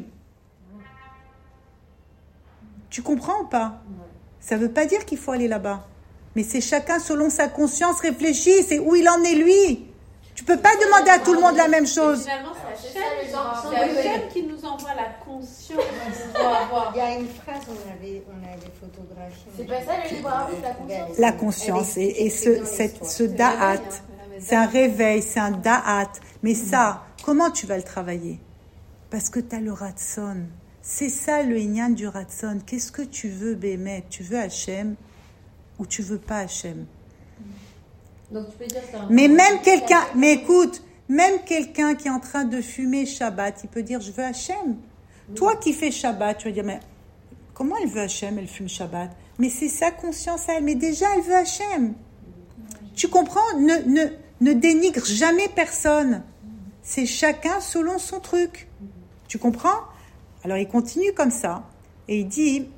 Tu comprends ou pas? Ça veut pas dire qu'il faut aller là-bas. Mais c'est chacun selon sa conscience réfléchit, c'est où il en est lui. Tu peux pas demander à tout le monde la même chose. Finalement, c'est C'est ça, le genre, Hachem, c'est c'est Hachem. Hachem qui nous envoie la conscience qu'on doit avoir. Il y a une phrase, on avait, on avait photographié. C'est pas ça le libre arbitre, la conscience. La conscience et, et ce, cette, ce da'at, c'est un réveil, c'est un da'at. Mais ça, comment tu vas le travailler? Parce que tu as le ratson. C'est ça le inyan du ratson. Qu'est-ce que tu veux, Bémet? Tu veux Hachem ou tu veux pas Hachem? Donc tu peux dire que c'est un- Mais même quelqu'un, mais écoute, même quelqu'un qui est en train de fumer Shabbat, il peut dire je veux Hachem. Toi qui fais Shabbat, tu vas dire mais comment elle veut Hachem, elle fume Shabbat? Mais c'est sa conscience à elle, mais déjà elle veut Hachem. Tu comprends? Ne, ne, ne dénigre jamais personne. C'est chacun selon son truc. Tu comprends? Alors il continue comme ça et il dit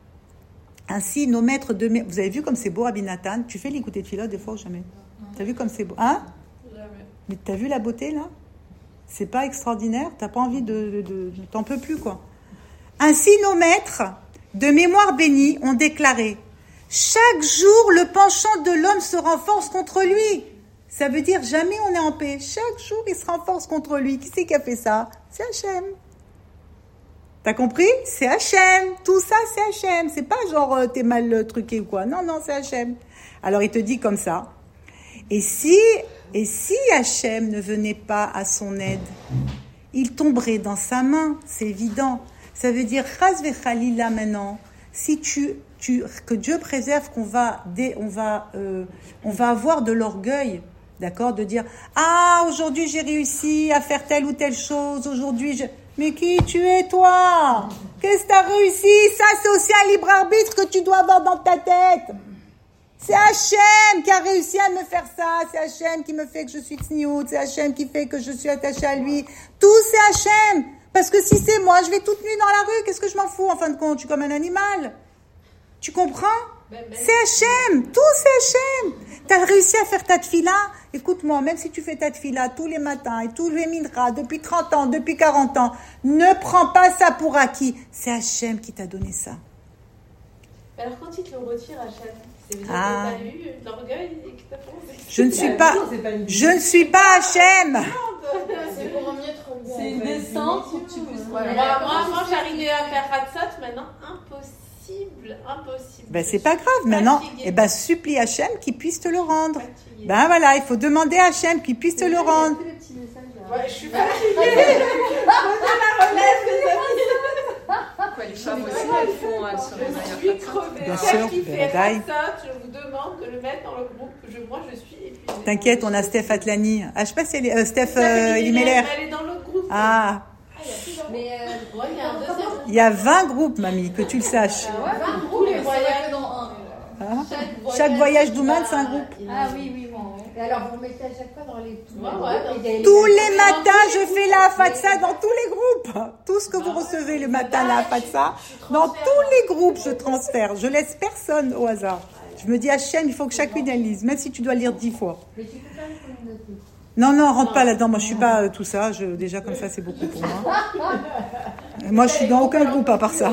ainsi nos maîtres de mes... Vous avez vu comme c'est beau Rabbi Nathan? Tu fais l'écouter de Philo des fois ou jamais? T'as vu comme c'est beau? Hein? Jamais. Mais t'as vu la beauté là? C'est pas extraordinaire? T'as pas envie de, de, de, de- t'en peux plus quoi. Ainsi nos maîtres de mémoire bénie ont déclaré: chaque jour le penchant de l'homme se renforce contre lui. Ça veut dire jamais on est en paix. Chaque jour il se renforce contre lui. Qui c'est qui a fait ça? C'est Hachem. T'as compris? C'est Hachem. Tout ça c'est Hachem. C'est pas genre euh, t'es mal euh, truqué ou quoi. Non non c'est Hachem. Alors il te dit comme ça. Et si, et si Hachem ne venait pas à son aide, il tomberait dans sa main, c'est évident. Ça veut dire, Chas vechalila maintenant, si tu, tu, que Dieu préserve qu'on va, dé, on va, euh, on va avoir de l'orgueil, d'accord, de dire, ah, aujourd'hui j'ai réussi à faire telle ou telle chose, aujourd'hui je... Mais qui tu es toi? Qu'est-ce que tu as réussi? Ça c'est aussi un libre arbitre que tu dois avoir dans ta tête. C'est Hachem qui a réussi à me faire ça. C'est Hachem qui me fait que je suis tsniout. C'est Hachem qui fait que je suis attachée à lui. Tout c'est Hachem. Parce que si c'est moi, je vais toute nue dans la rue. Qu'est-ce que je m'en fous en fin de compte? Je suis comme un animal. Tu comprends? C'est Hachem. Tout c'est Hachem. T'as réussi à faire ta tefila. Écoute-moi, même si tu fais ta tefila tous les matins et tous les minras depuis trente ans, depuis quarante ans, ne prends pas ça pour acquis. C'est Hachem qui t'a donné ça. Alors quand il te le retire, Hachem, c'est vous Ah. avez eu de l'orgueil et que t'as pensé. Je ne suis pas, C'est pas une- je ne suis pas Hachem. C'est pour mieux te regarder. C'est une descente pour que tu puisses. Voilà. Moi, moi, moi, j'arrivais à faire Hatzot, maintenant, impossible, impossible. Ben, c'est pas grave. Maintenant, Fatiguée. eh ben, supplie Hachem qu'il puisse te le rendre. Fatiguée. Ben voilà, il faut demander à Hachem qu'il puisse te le rendre. fait le petit message là. Ouais, je suis fatiguée. Prenez la relève, les amis. Quoi, les femmes aussi, elles font, elles se réveillent Je suis après ça. crevée. Bien Celle sûr, qui fait Bérédaï. ça, je vous demande de le mettre dans le groupe. Je, moi, je suis épuisée. T'inquiète, on a Steph Atlani. Ah, je sais pas si elle est... euh, Steph Steph euh, Elimeler. Elle est dans l'autre groupe. Ah, Ah, il y a plusieurs Mais groupes. euh, Ouais, il y a un deuxième. il y a vingt groupes, mamie, que tu le saches. Ah ouais, vingt tous les groupes, voyages. c'est vrai que dans un. Hein Chaque Chaque voyage d'Ouman, c'est un groupe. Ah oui, oui, oui. et alors vous mettez à chaque fois dans les tous Ouais, les ouais, groupes, dans- et il y a Tous les matins, je fais la fatsa dans tous les groupes. Tout ce que vous Ah ouais, recevez le c'est matin, ça, la je- fatsa, je dans transfère. tous les groupes, je transfère. Je laisse personne au hasard. Je me dis, Hachem, il faut que chacune elle lise, même si tu dois lire dix fois. Mais tu peux pas le communauté. Non, non, rentre pas là-dedans. Moi, je suis pas euh, tout ça. Je, déjà, comme ça, c'est beaucoup pour moi. Euh, Moi, je suis dans aucun groupe à part ça.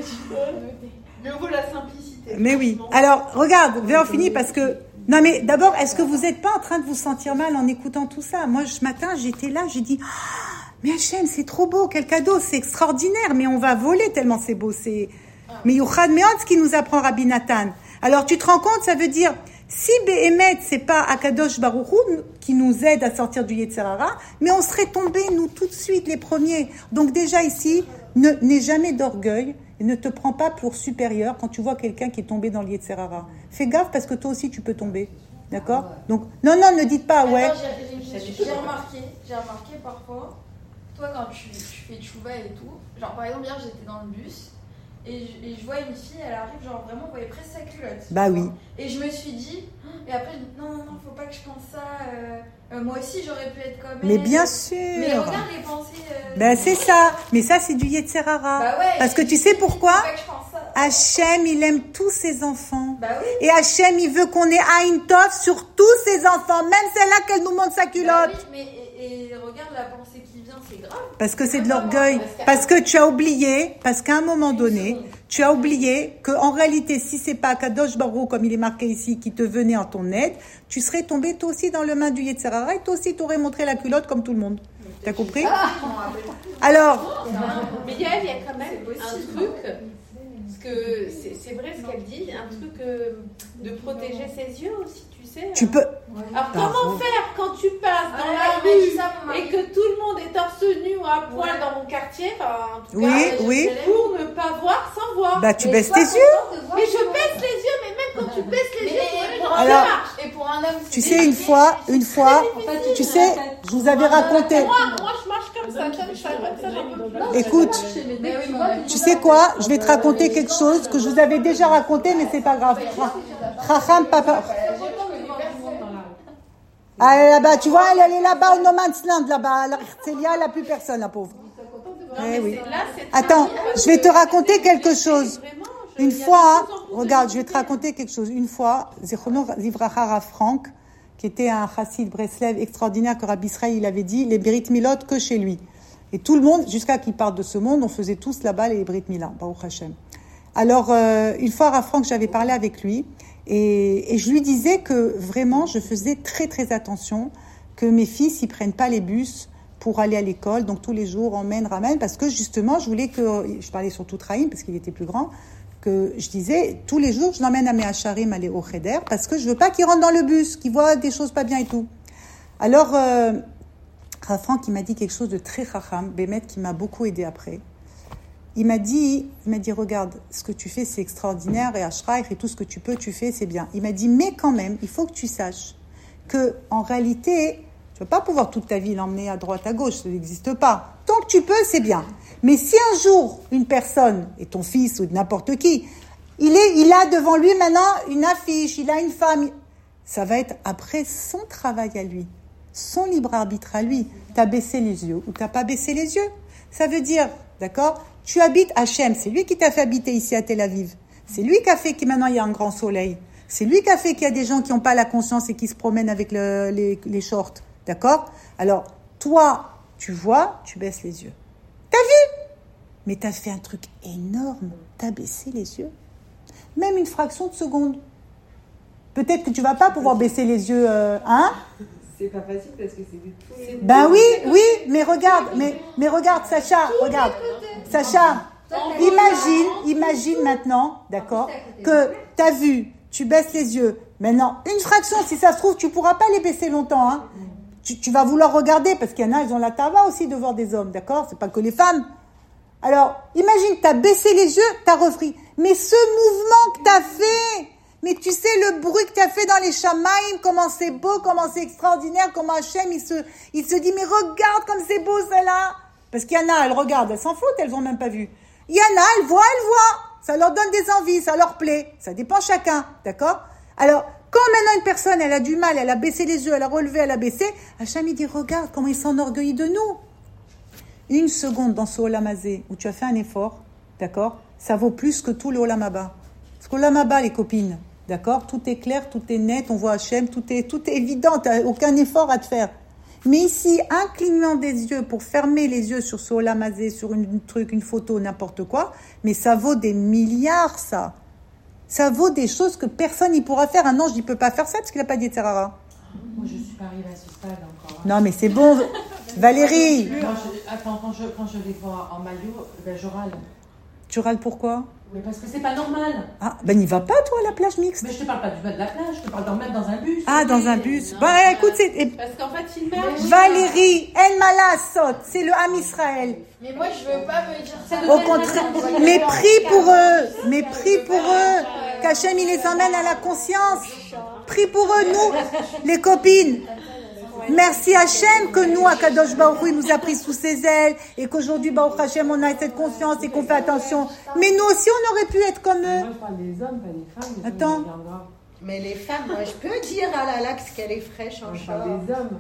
Mieux vaut la simplicité. Mais oui. Alors, regarde, on finit parce que... Non, mais d'abord, est-ce que vous n'êtes pas en train de vous sentir mal en écoutant tout ça? Moi, ce matin, j'étais là, j'ai dit... Ah, mais Hachem, c'est trop beau, quel cadeau, c'est extraordinaire, mais on va voler tellement c'est beau. C'est... Mais Youchad Meod, ce qui nous apprend Rabbi Nathan. Alors, tu te rends compte, ça veut dire... Si Behemet, c'est pas Akadosh Baruch Hu qui nous aide à sortir du Yetzer Hara, mais on serait tombés, nous, tout de suite, les premiers. Donc déjà ici, ne, n'aie jamais d'orgueil et ne te prends pas pour supérieur quand tu vois quelqu'un qui est tombé dans le Yetzer Hara. Fais gaffe parce que toi aussi, tu peux tomber. D'accord? Donc, non, non, ne dites pas, ouais. Attends, j'ai- j'ai j'ai remarqué, j'ai remarqué parfois, toi quand tu, tu fais tchouva et tout, genre par exemple hier j'étais dans le bus et je, et je vois une fille, elle arrive genre vraiment, on voyait presque sa culotte. Bah oui. Et je me suis dit, et après je me dis non, non, non, faut pas que je pense ça, euh, euh, moi aussi j'aurais pu être comme elle. Mais bien sûr. Mais regarde les pensées. Euh, Ben c'est ça. Mais ça, c'est du Yetzer Hara. Bah ouais, Parce que je- tu sais pourquoi? Faut pas que je pense ça. Hachem, il aime tous ses enfants. Bah oui. Et Hachem, il veut qu'on ait Aïn Tov sur tous ses enfants, même celle-là qu'elle nous montre sa culotte. Bah oui, mais et, et regarde la pensée qui vient, c'est grave. Parce que c'est de l'orgueil. Parce que tu as oublié, parce qu'à un moment donné, tu as oublié qu'en réalité, si c'est pas Kadosh Baruch, comme il est marqué ici, qui te venait en ton aide, tu serais tombé toi aussi dans le main du Yetzer Hara et toi aussi t'aurais montré la culotte comme tout le monde. T'as compris? Alors, Mais Yael, il y a quand même un truc, parce que c'est c'est vrai ce qu'elle dit, un truc euh, de protéger ses yeux aussi, tu sais. tu peux... Alors comment faire quand tu passes dans Ah, la il m'a dit rue ça, mon mari. et que tout le monde est torse nu ou à poil Ouais. dans mon quartier, enfin, en tout Oui, cas, oui. pour ne pas voir sans voir. Bah tu Mais baisses sois tes content yeux. de voir Mais tout je le monde. baisse les yeux, mais même quand tu baisses les Mais- yeux, mais tu pour vois, un ça Alors- marche. Et pour un homme, Tu c'est sais, une difficile. fois, une fois, tu sais, je vous avais raconté... Moi, moi, je marche comme ça, comme ça, comme ça, j'en peux plus. Écoute, Mais oui, mon mari. tu sais quoi? Je vais te raconter quelque chose que je vous avais déjà raconté, mais c'est pas grave. Chacham, papa... Ah, elle est là-bas, tu vois, elle, elle est là-bas au No Man's Land, là-bas, à l'Arcelia, elle n'a plus personne, la pauvre. Non, Eh mais oui. c'est- là, c'est Attends, très bien, je vais te parce que raconter quelque c'est chose. vraiment, je- Une il y a fois, de hein, plus en plus de regarde, je vais te liberté. raconter quelque chose. Une fois, Zichrono Livracha Rav Frank, qui était un chassid Breslev extraordinaire que Rabbi Israël il avait dit, les Brit Milot que chez lui. Et tout le monde, jusqu'à qu'il parte de ce monde, on faisait tous là-bas les Brit Milah, Baruch Hashem. Alors, euh, une fois, Rav Frank, j'avais parlé avec lui, et, et je lui disais que vraiment, je faisais très très attention que mes fils, ils prennent pas les bus pour aller à l'école, donc tous les jours, emmène, ramène, parce que justement, je voulais que, je parlais surtout Traïm, parce qu'il était plus grand, que je disais, tous les jours, je l'emmène à mes Hacharim, aller au Cheder, parce que je veux pas qu'il rentre dans le bus, qu'il voit des choses pas bien et tout. Alors, euh, Rav Frank, il m'a dit quelque chose de très chacham, Bémet, qui m'a beaucoup aidé après. Il m'a dit, il m'a dit, regarde, ce que tu fais, c'est extraordinaire, et Ashraïch, et tout ce que tu peux, tu fais, c'est bien. Il m'a dit, mais quand même, il faut que tu saches que, en réalité, tu vas pas pouvoir toute ta vie l'emmener à droite, à gauche, ça n'existe pas. Tant que tu peux, c'est bien. Mais si un jour, une personne, et ton fils ou n'importe qui, il est, il a devant lui maintenant une affiche, il a une femme, ça va être après son travail à lui, son libre arbitre à lui. T'as baissé les yeux ou t'as pas baissé les yeux. Ça veut dire, d'accord, tu habites Hachem, c'est lui qui t'a fait habiter ici à Tel Aviv. C'est lui qui a fait que maintenant il y a un grand soleil. C'est lui qui a fait qu'il y a des gens qui n'ont pas la conscience et qui se promènent avec le, les, les shorts. D'accord? Alors, toi, tu vois, tu baisses les yeux. T'as vu? Mais t'as fait un truc énorme. T'as baissé les yeux. Même une fraction de seconde. Peut-être que tu vas pas pouvoir baisser les yeux, euh, hein? C'est pas facile parce que c'est du tout. Ben oui, oui, mais regarde, mais, mais regarde, Sacha, regarde. Sacha, imagine, imagine maintenant, d'accord, que t'as vu, tu baisses les yeux. Maintenant, une fraction, si ça se trouve, tu pourras pas les baisser longtemps, hein. tu, tu vas vouloir regarder, parce qu'il y en a, ils ont la tava aussi de voir des hommes, d'accord? C'est pas que les femmes. Alors, imagine, t'as baissé les yeux, t'as refri. Mais ce mouvement que t'as fait, mais tu sais le bruit que t'as fait dans les Shamaïm, comment c'est beau, comment c'est extraordinaire, comment Hachem, il se, il se dit, mais regarde comme c'est beau celle-là. Parce qu'il y en a, elles regardent, elles s'en foutent, elles ont même pas vu. Il y en a, elles voient, elles voient. Ça leur donne des envies, ça leur plaît. Ça dépend chacun, d'accord? Alors, quand maintenant une personne, elle a du mal, elle a baissé les yeux, elle a relevé, elle a baissé, Hachem, il dit, regarde comment il s'enorgueillit de nous. Une seconde dans ce Olam Hazé où tu as fait un effort, d'accord? Ça vaut plus que tout le Olam Haba. Parce qu'Olam Haba, les copines, d'accord? Tout est clair, tout est net, on voit Hachem, tout est, tout est évident, tu n'as aucun effort à te faire. Mais ici, un clignement des yeux pour fermer les yeux sur ce Olam Hazé, sur une, une truc, une photo, n'importe quoi, mais ça vaut des milliards, ça. Ça vaut des choses que personne n'y pourra faire. Un ange, il ne peut pas faire ça parce qu'il n'a pas dit Terara. Moi, je ne suis pas arrivée à ce stade encore. Non, mais c'est bon. Valérie. Quand je, attends, quand je, quand je les vois en maillot, ben, je râle. Tu râles pourquoi? Mais parce que c'est pas normal. Ah, ben n'y va pas, toi, à la plage mixte. Mais je te parle pas du bas de la plage, je te parle d'en mettre dans un bus. Ah, dans un bus. Non, Bah, non, écoute, c'est... et- Parce qu'en fait, il marche. Valérie, El Malasot, c'est le Ham Israël. Mais moi, je veux pas me dire ça. Au contraire, mais prie pour eux, mais prie pour eux, qu'Hachem il les emmène à la conscience. Prie pour eux, nous, les copines. Merci Hachem que nous, à Kadosh Baruch Hu, il nous a pris sous ses ailes et qu'aujourd'hui, Baruch Hachem, on a cette conscience et qu'on fait attention. Mais nous aussi, on aurait pu être comme eux. Moi, je parle des hommes, pas des femmes. Les Attends. hommes, ils regardent. Mais les femmes, moi, je peux dire à la laxe qu'elle est fraîche en Moi, je short. parle des hommes.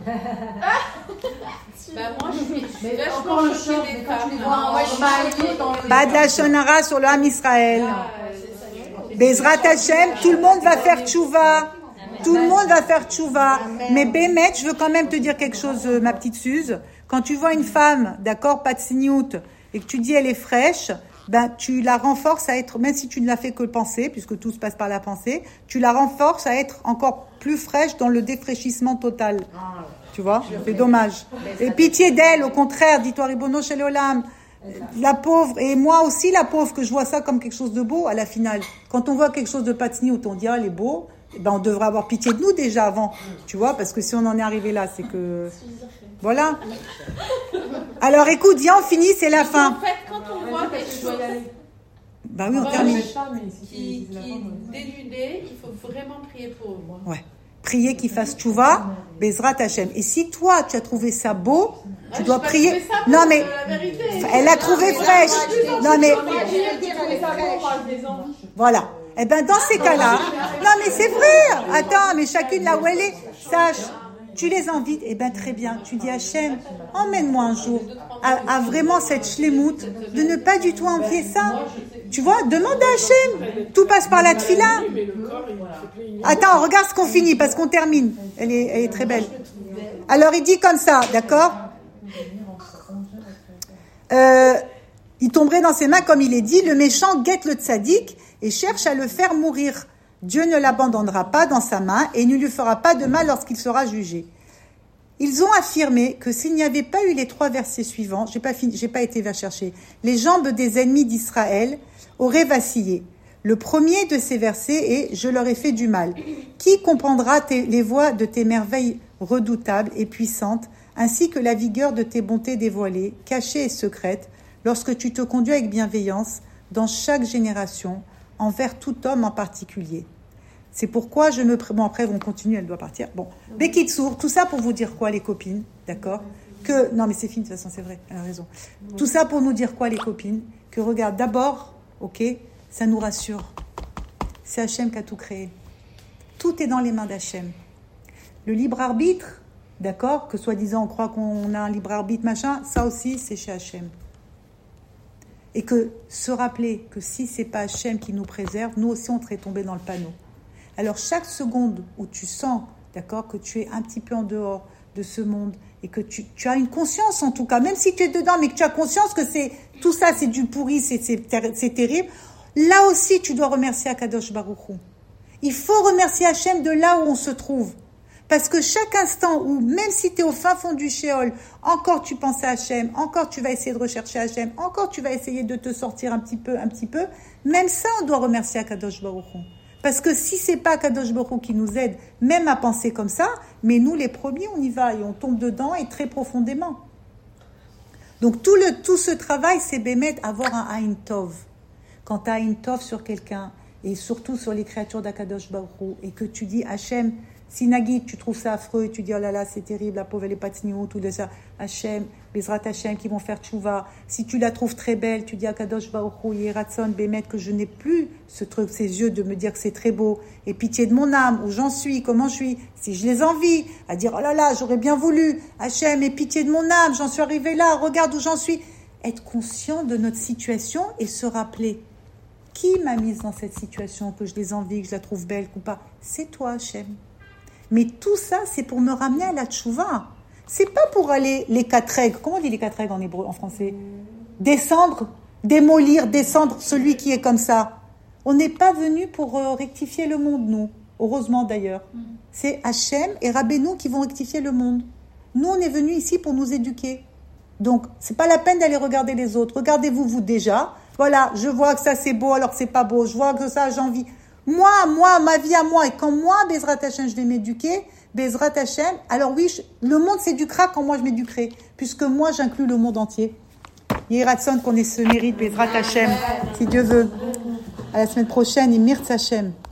Bah, moi, je suis, je suis Mais vachement encore le choquée short, des mais quand tu les femmes. vois Non, en moi, je suis maillot choquée. dans les- Bad la Shonara sur le Ham Israël. Ah, c'est ça. Bezrat Hachem, tout le monde va faire tchouva. Tout le monde va faire tchouva. Mais Bémet, je veux quand même te dire quelque chose, euh, ma petite Suze. Quand tu vois une femme, d'accord, pas de signout, et que tu dis elle est fraîche, ben tu la renforces à être, même si tu ne l'as fait que penser, puisque tout se passe par la pensée, tu la renforces à être encore plus fraîche dans le défraîchissement total. Tu vois, c'est dommage. Et pitié d'elle, au contraire, dis-toi Ribono Shel Olam. La pauvre, et moi aussi la pauvre, que je vois ça comme quelque chose de beau à la finale. Quand on voit quelque chose de patsniout, on dit ah, elle est beau, eh ben, on devrait avoir pitié de nous déjà avant, tu vois, parce que si on en est arrivé là, c'est que... Voilà. Alors écoute, viens, on finit, c'est la En fin. fait, quand on voit quelque chose Bah oui, on Ouais, termine. qui, qui est dénudé, il faut vraiment prier pour eux. moi. Ouais. Prier qu'il fasse tchouva, Bezrat Hachem. Et si toi, tu as trouvé ça beau, tu Ah, dois j'ai pas prier... trouvé ça beau, Non mais, c'est la vérité. elle l'a trouvé fraîche. Non mais... Moi, je veux dire, elle est fraîche. Voilà. Eh bien, dans ces cas-là, non, mais c'est vrai. Attends, mais chacune là où elle est, sache, tu les invites, eh bien, très bien. Tu dis Hachem, emmène-moi un jour à, à vraiment cette shlemout, de ne pas du tout envier ça. Tu vois, demande à Hachem. Tout passe par la tfila. Attends, regarde ce qu'on finit, parce qu'on termine. Elle est, elle est très belle. Alors, il dit comme ça, d'accord? Euh, il tomberait dans ses mains, comme il est dit, le méchant guette le tzaddik et cherche à le faire mourir. Dieu ne l'abandonnera pas dans sa main et ne lui fera pas de mal lorsqu'il sera jugé. Ils ont affirmé que s'il n'y avait pas eu les trois versets suivants, j'ai pas fini, j'ai pas été vers chercher, les jambes des ennemis d'Israël auraient vacillé. Le premier de ces versets est « Je leur ai fait du mal ». Qui comprendra tes, les voies de tes merveilles redoutables et puissantes, ainsi que la vigueur de tes bontés dévoilées, cachées et secrètes, lorsque tu te conduis avec bienveillance dans chaque génération, envers tout homme en particulier. C'est pourquoi je me... Bon, après, on continue, elle doit partir. Bon, Bekitsour, tout ça pour vous dire quoi, les copines, d'accord? Que... Non, mais c'est fini, de toute façon, c'est vrai, elle a raison. Tout ça pour nous dire quoi, les copines? Que regarde, d'abord, ok, ça nous rassure. C'est Hachem qui a tout créé. Tout est dans les mains d'Hachem. Le libre arbitre, d'accord, que soi-disant on croit qu'on a un libre arbitre, machin, ça aussi, c'est chez Hachem. Et que se rappeler que si c'est pas Hachem qui nous préserve, nous aussi on serait tombés dans le panneau. Alors chaque seconde où tu sens, d'accord, que tu es un petit peu en dehors de ce monde et que tu, tu as une conscience en tout cas, même si tu es dedans, mais que tu as conscience que c'est tout ça, c'est du pourri, c'est, c'est, c'est terrible, là aussi tu dois remercier Akadosh Baruch Hu. Il faut remercier Hachem de là où on se trouve. Parce que chaque instant où, même si tu es au fin fond du Sheol, encore tu penses à Hachem, encore tu vas essayer de rechercher Hachem, encore tu vas essayer de te sortir un petit peu, un petit peu, même ça on doit remercier Akadosh Baruch Hu. Parce que si c'est pas Kadosh Baruch Hu qui nous aide, même à penser comme ça, mais nous les premiers, on y va et on tombe dedans et très profondément. Donc tout, le, tout ce travail, c'est bémet avoir un Aïn Tov. Quand tu as Aïn Tov sur quelqu'un, et surtout sur les créatures d'Akadosh Baruch Hu, et que tu dis Hachem, si Nagui, tu trouves ça affreux, et tu dis oh là là, c'est terrible, la pauvre elle est pas tsniout, tout de ça, Hachem, Bezrat Hachem qui vont faire tchouva. Si tu la trouves très belle, tu dis Akadosh Baruch Hu, Yeratson, Bémet, que je n'ai plus ce truc, ces yeux de me dire que c'est très beau, et pitié de mon âme, où j'en suis, comment je suis, si je les envie, à dire oh là là, j'aurais bien voulu, Hachem, et pitié de mon âme, j'en suis arrivé là, regarde où j'en suis. Être conscient de notre situation et se rappeler. Qui m'a mise dans cette situation, que je les envie, que je la trouve belle ou pas? C'est toi, Hachem. Mais tout ça, c'est pour me ramener à la tchouva. C'est pas pour aller les quatre règles. Comment on dit les quatre règles en hébreu, en français? Descendre, démolir, descendre celui qui est comme ça. On n'est pas venu pour euh, rectifier le monde, nous. Heureusement d'ailleurs. C'est Hachem et Rabbeinu qui vont rectifier le monde. Nous, on est venus ici pour nous éduquer. Donc, c'est pas la peine d'aller regarder les autres. Regardez-vous, vous déjà. Voilà, je vois que ça c'est beau alors que c'est pas beau. Je vois que ça j'ai envie. Moi, moi, ma vie à moi. Et quand moi, Bezrat Hashem, je vais m'éduquer, Bezrat Hashem, alors oui, je, le monde s'éduquera quand moi je m'éduquerai. Puisque moi, j'inclus le monde entier. Yeratson qu'on ait ce mérite, Bezrat Hashem, si Dieu veut. À la semaine prochaine, et Mirtz Hashem.